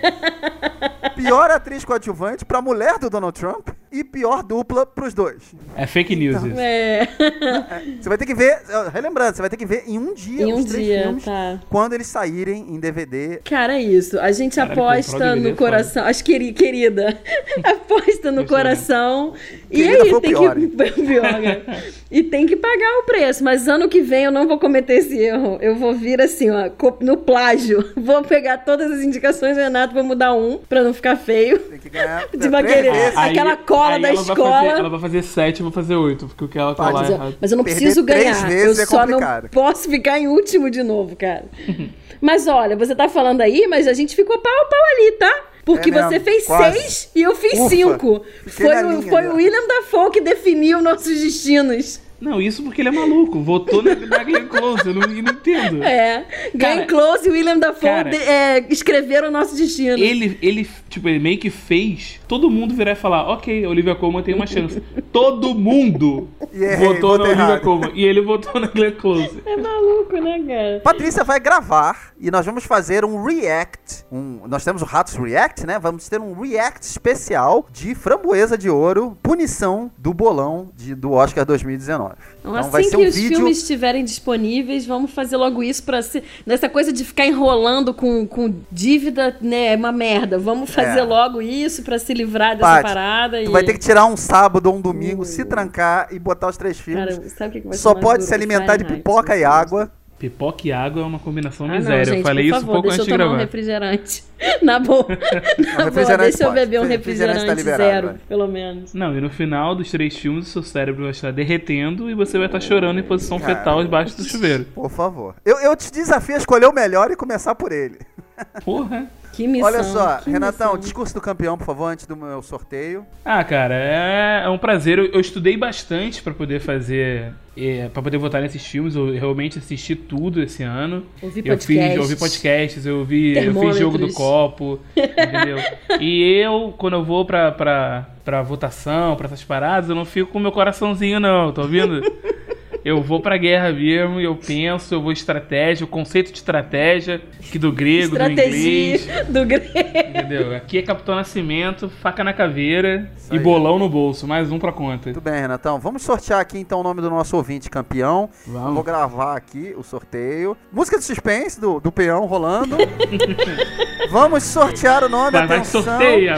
pior atriz coadjuvante para a mulher do Donald Trump e pior dupla para os dois. É fake news isso. Você vai ter que ver, relembrando, você vai ter que ver em um dia os 3 filmes, tá. Quando eles saírem em DVD. Cara, é isso. A gente aposta no coração. Acho querida. Aposta no coração. E aí, tem que. E tem que pagar o preço. Mas ano que vem eu não vou cometer esse erro. Eu vou vir assim, ó, no plágio. Vou pegar todas as indicações do Renato, vou mudar um pra não ficar feio. Tem que ganhar. Tipo aquela cola da escola. Ela vai fazer 7, eu vou fazer 8, porque o que ela colar é errado. Mas eu não preciso ganhar. Eu só não posso ficar em último de novo, cara. Mas olha, você tá falando aí, mas a gente ficou pau a pau ali, tá? Porque você fez 6 e eu fiz 5. Foi o William Dafoe que definiu nossos destinos. Não, isso porque ele é maluco. Votou na Glenn Close, eu não entendo. Glenn Close e William Dafoe escreveram o nosso destino. Ele meio que fez todo mundo virar e falar, ok, a Olivia Colman tem uma chance. Todo mundo votou na Olivia Colman. E ele votou na Glenn Close. É maluco, né, cara? Patrícia vai gravar e nós vamos fazer um react. Nós temos o Ratos React, né? Vamos ter um react especial de Framboesa de Ouro, punição do bolão do Oscar 2019. Então, assim vai ser que os filmes estiverem disponíveis, vamos fazer logo isso pra ser... Nessa coisa de ficar enrolando com dívida, né, é uma merda. Vamos fazer logo isso pra se livrar dessa parada. Tu vai ter que tirar um sábado ou um domingo, se trancar e botar os 3 filmes. Cara, sabe o que vai ser Só pode se alimentar de pipoca e água. Pipoca e água é uma combinação Não, miséria. gente, Eu falei por isso favor, pouco antes de deixa eu tomar gravar. um refrigerante. Na boa. Na boa, deixa eu beber um refrigerante tá liberado, zero, vai. pelo menos. Não, e no final dos 3 filmes, o seu cérebro vai estar derretendo e você vai estar chorando em posição Cara, fetal debaixo do chuveiro. Por favor. Eu te desafio a escolher o melhor e começar por ele. Porra. Que missão. Olha só, que Renatão, missão. discurso do campeão, por favor, antes do meu sorteio. Ah, cara, é um prazer. Eu estudei bastante pra poder fazer, pra poder votar nesses filmes. Eu realmente assisti tudo esse ano. Ouvi Eu podcasts. ouvi podcasts, eu fiz jogo do copo, entendeu? E quando eu vou pra votação, pra essas paradas, eu não fico com o meu coraçãozinho, não, tá ouvindo? Eu vou pra guerra mesmo, eu penso, eu vou estratégia, o conceito de estratégia, que do grego, do inglês, Estratégia do grego. entendeu? Aqui é Capitão Nascimento, faca na caveira e bolão no bolso, mais um pra conta. Tudo bem, Renatão. Vamos sortear aqui então o nome do nosso ouvinte campeão. Vamos. Vou gravar aqui o sorteio. Música de suspense do peão rolando. Vamos sortear o nome, Vai, atenção. sorteia.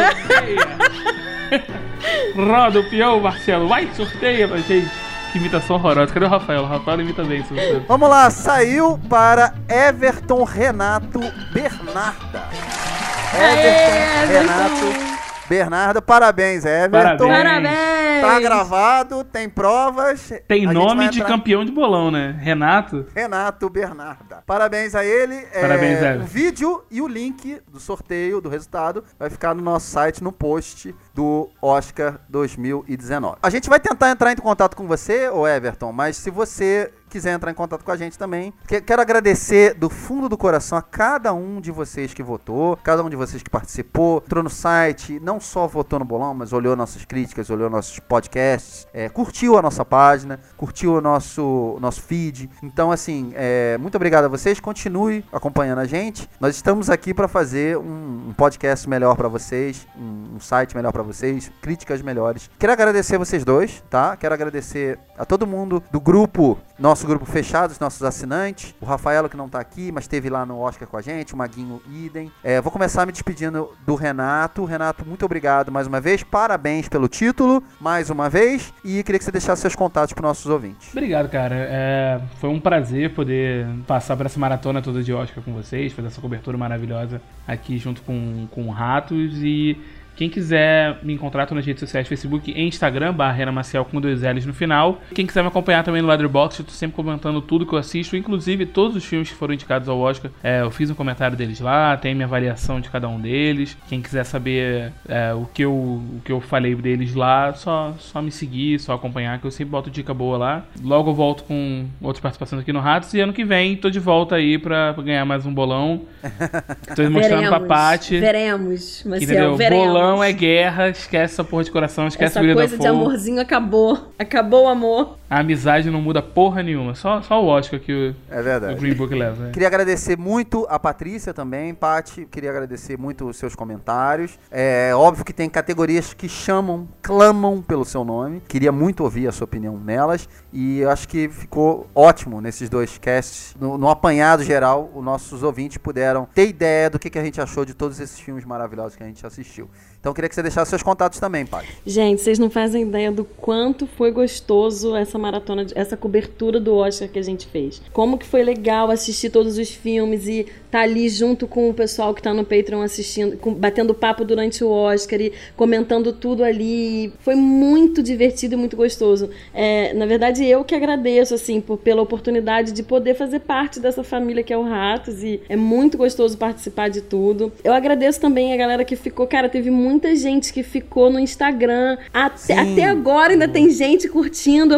Roda o peão, Marcelo, vai, sorteia pra gente. Que imitação horrorosa. Cadê o Rafael? O Rafael imita bem isso. Vamos lá, saiu para Everton Renato Bernarda. Renato Bernarda, parabéns, Everton. Parabéns. Tá gravado, tem provas. Tem A gente nome vai de entrar- campeão de bolão, né? Renato. Renato Bernarda. Parabéns a ele. Parabéns, Everton. O vídeo e o link do sorteio, do resultado, vai ficar no nosso site, no post do Oscar 2019. A gente vai tentar entrar em contato com você, ô Everton, mas se você quiser entrar em contato com a gente também, quero agradecer do fundo do coração a cada um de vocês que votou, cada um de vocês que participou, entrou no site, não só votou no bolão, mas olhou nossas críticas, olhou nossos podcasts, curtiu a nossa página, curtiu o nosso feed. Então, assim, muito obrigado a vocês, continue acompanhando a gente. Nós estamos aqui para fazer um podcast melhor para vocês, um site melhor para vocês, críticas melhores. Quero agradecer vocês dois, tá? Quero agradecer a todo mundo do grupo, nosso grupo fechado, os nossos assinantes, o Rafaelo que não tá aqui, mas esteve lá no Oscar com a gente, o Maguinho idem. Vou começar me despedindo do Renato. Renato, muito obrigado mais uma vez, parabéns pelo título, mais uma vez, e queria que você deixasse seus contatos para nossos ouvintes. Obrigado, cara. Foi um prazer poder passar por essa maratona toda de Oscar com vocês, fazer essa cobertura maravilhosa aqui junto com Ratos. E quem quiser me encontrar, tô nas redes sociais, Facebook e Instagram, Renan Maciel com 2 L's no final. Quem quiser me acompanhar também no Letterboxd, eu tô sempre comentando tudo que eu assisto, inclusive todos os filmes que foram indicados ao Oscar. Eu fiz um comentário deles lá, tem minha avaliação de cada um deles. Quem quiser saber o que eu falei deles lá, só me seguir, só acompanhar, que eu sempre boto dica boa lá. Logo eu volto com outras participações aqui no Ratos, e ano que vem tô de volta aí pra ganhar mais um bolão. Tô mostrando pra Paty. Veremos, Marcel, Entendeu? veremos. Bolão é guerra, esquece essa porra de coração, esquece Essa o brilho da coisa de fogo. amorzinho acabou. Acabou o amor. A amizade não muda porra nenhuma, só o Oscar que É o verdade. Green Book leva. Né? Queria agradecer muito a Patrícia também, Paty. Queria agradecer muito os seus comentários. É óbvio que tem categorias que clamam pelo seu nome. Queria muito ouvir a sua opinião nelas. E eu acho que ficou ótimo nesses dois casts. No apanhado geral, os nossos ouvintes puderam ter ideia do que a gente achou de todos esses filmes maravilhosos que a gente assistiu. Então, queria que você deixasse seus contatos também, Paty. Gente, vocês não fazem ideia do quanto foi gostoso essa maratona, essa cobertura do Oscar que a gente fez. Como que foi legal assistir todos os filmes e tá ali junto com o pessoal que tá no Patreon assistindo, batendo papo durante o Oscar e comentando tudo ali. Foi muito divertido e muito gostoso. Na verdade, eu que agradeço, assim, pela oportunidade de poder fazer parte dessa família que é o Ratos, e é muito gostoso participar de tudo. Eu agradeço também a galera que ficou, cara, teve muita gente que ficou no Instagram. Até agora ainda tem gente curtindo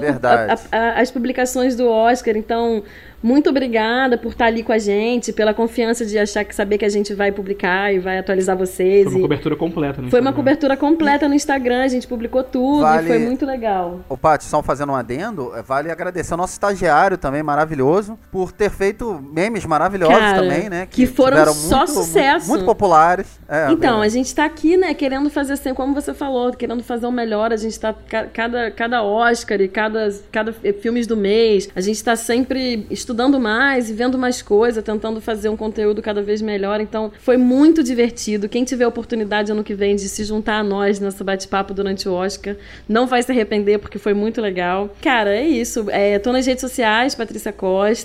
as publicações do Oscar. Então, muito obrigada por estar ali com a gente, pela confiança de saber que a gente vai publicar e vai atualizar vocês. Foi uma cobertura completa no Foi Instagram. uma cobertura completa no Instagram, a gente publicou tudo e foi muito legal. Ô, Paty, só fazendo um adendo, vale agradecer ao nosso estagiário também, maravilhoso, por ter feito memes maravilhosos, cara, também, né? Que foram tiveram só sucesso. Muito populares. Então, a gente tá aqui, né, querendo fazer assim, como você falou, querendo fazer o melhor. A gente tá, cada Oscar e cada filmes do mês, a gente tá sempre estudando mais e vendo mais coisa, tentando fazer um conteúdo cada vez melhor. Então, foi muito divertido. Quem tiver a oportunidade ano que vem de se juntar a nós nessa bate-papo durante o Oscar, não vai se arrepender, porque foi muito legal. Cara, é isso. Tô nas redes sociais, Patrícia Costa.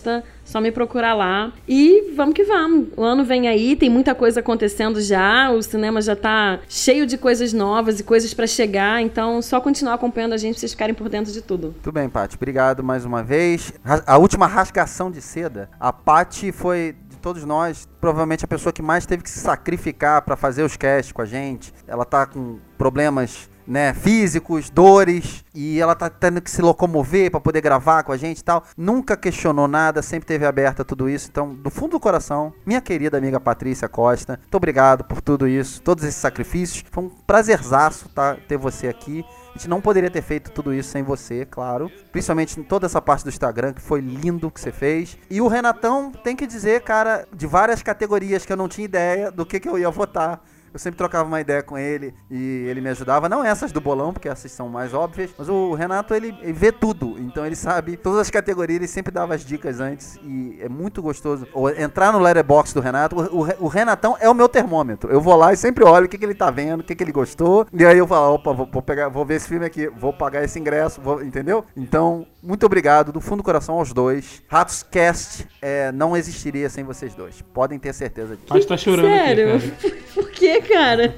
Só me procurar lá. E vamos que vamos. O ano vem aí, tem muita coisa acontecendo já. O cinema já tá cheio de coisas novas e coisas pra chegar. Então, só continuar acompanhando a gente pra vocês ficarem por dentro de tudo. Tudo bem, Paty. Obrigado mais uma vez. A última rasgação de seda, a Paty foi, de todos nós, provavelmente a pessoa que mais teve que se sacrificar pra fazer os casts com a gente. Ela tá com problemas, né, físicos, dores, e ela tá tendo que se locomover pra poder gravar com a gente e tal. Nunca questionou nada, sempre teve aberta tudo isso. Então, do fundo do coração, minha querida amiga Patrícia Costa, muito obrigado por tudo isso, todos esses sacrifícios. Foi um prazerzaço, tá, ter você aqui. A gente não poderia ter feito tudo isso sem você, claro. Principalmente em toda essa parte do Instagram, que foi lindo que você fez. E o Renatão, tem que dizer, cara, de várias categorias que eu não tinha ideia do que eu ia votar. Eu sempre trocava uma ideia com ele e ele me ajudava. Não essas do bolão, porque essas são mais óbvias. Mas o Renato, ele vê tudo. Então ele sabe todas as categorias, ele sempre dava as dicas antes. E é muito gostoso. Entrar no Letterboxd do Renato. O Renatão é o meu termômetro. Eu vou lá e sempre olho o que ele tá vendo, o que ele gostou. E aí eu falo, opa, vou ver esse filme aqui. Vou pagar esse ingresso, entendeu? Então, muito obrigado do fundo do coração aos dois. Ratos Cast não existiria sem vocês dois. Podem ter certeza disso. Mas tá chorando Sério? aqui, cara. Por que, cara?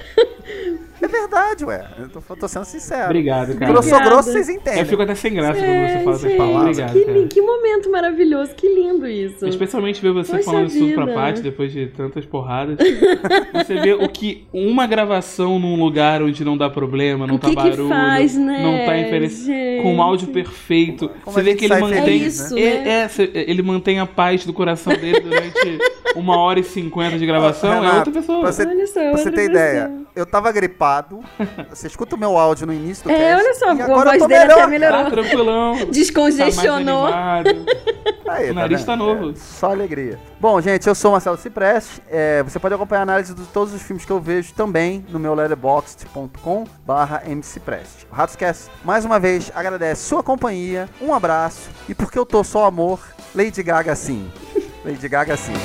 É verdade, ué. Eu tô sendo sincero. Obrigado, cara. Quando eu sou grosso, vocês entendem. Eu fico até sem graça quando você fala essas Gente, palavras. Obrigado, cara. que momento maravilhoso, que lindo isso. Especialmente ver você Poxa falando isso tudo pra vida. Paty depois de tantas porradas. Você vê o que uma gravação num lugar onde não dá problema, não O tá que barulho, faz, né, não tá interferência, gente? com um áudio perfeito. Como Você a vê gente que ele sai mantém. feliz, isso, né? Ele mantém a paz do coração dele durante 1h50 de gravação. Renato, é outra pessoa. pra você, Olha só, pra você outra ter ideia, pessoa. eu tava gripado. Você escuta o meu áudio no início do cast. Olha só, e a agora eu voz tô dele melhor, até melhorou. Tá tranquilão. Descongestionou. Tá mais animado. Aí, O nariz vendo? tá novo. Só alegria. Bom, gente, eu sou o Marcelo Cipreste. Você pode acompanhar a análise de todos os filmes que eu vejo também no meu letterboxd.com/mcipreste. O Ratoscast, mais uma vez, agradece sua companhia. Um abraço. E porque eu tô só amor, Lady Gaga sim. Lady Gaga sim.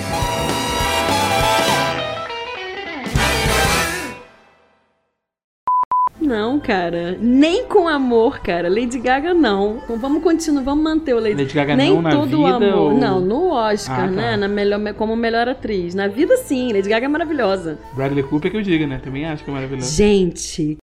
Não, cara. Nem com amor, cara. Lady Gaga, não. Então, vamos continuar, vamos manter o Lady Gaga Nem não na todo o vida, amor. ou- Não, no Oscar, Ah, tá. né? Como melhor atriz. Na vida, sim. Lady Gaga é maravilhosa. Bradley Cooper que eu diga, né? Também acho que é maravilhoso. Gente,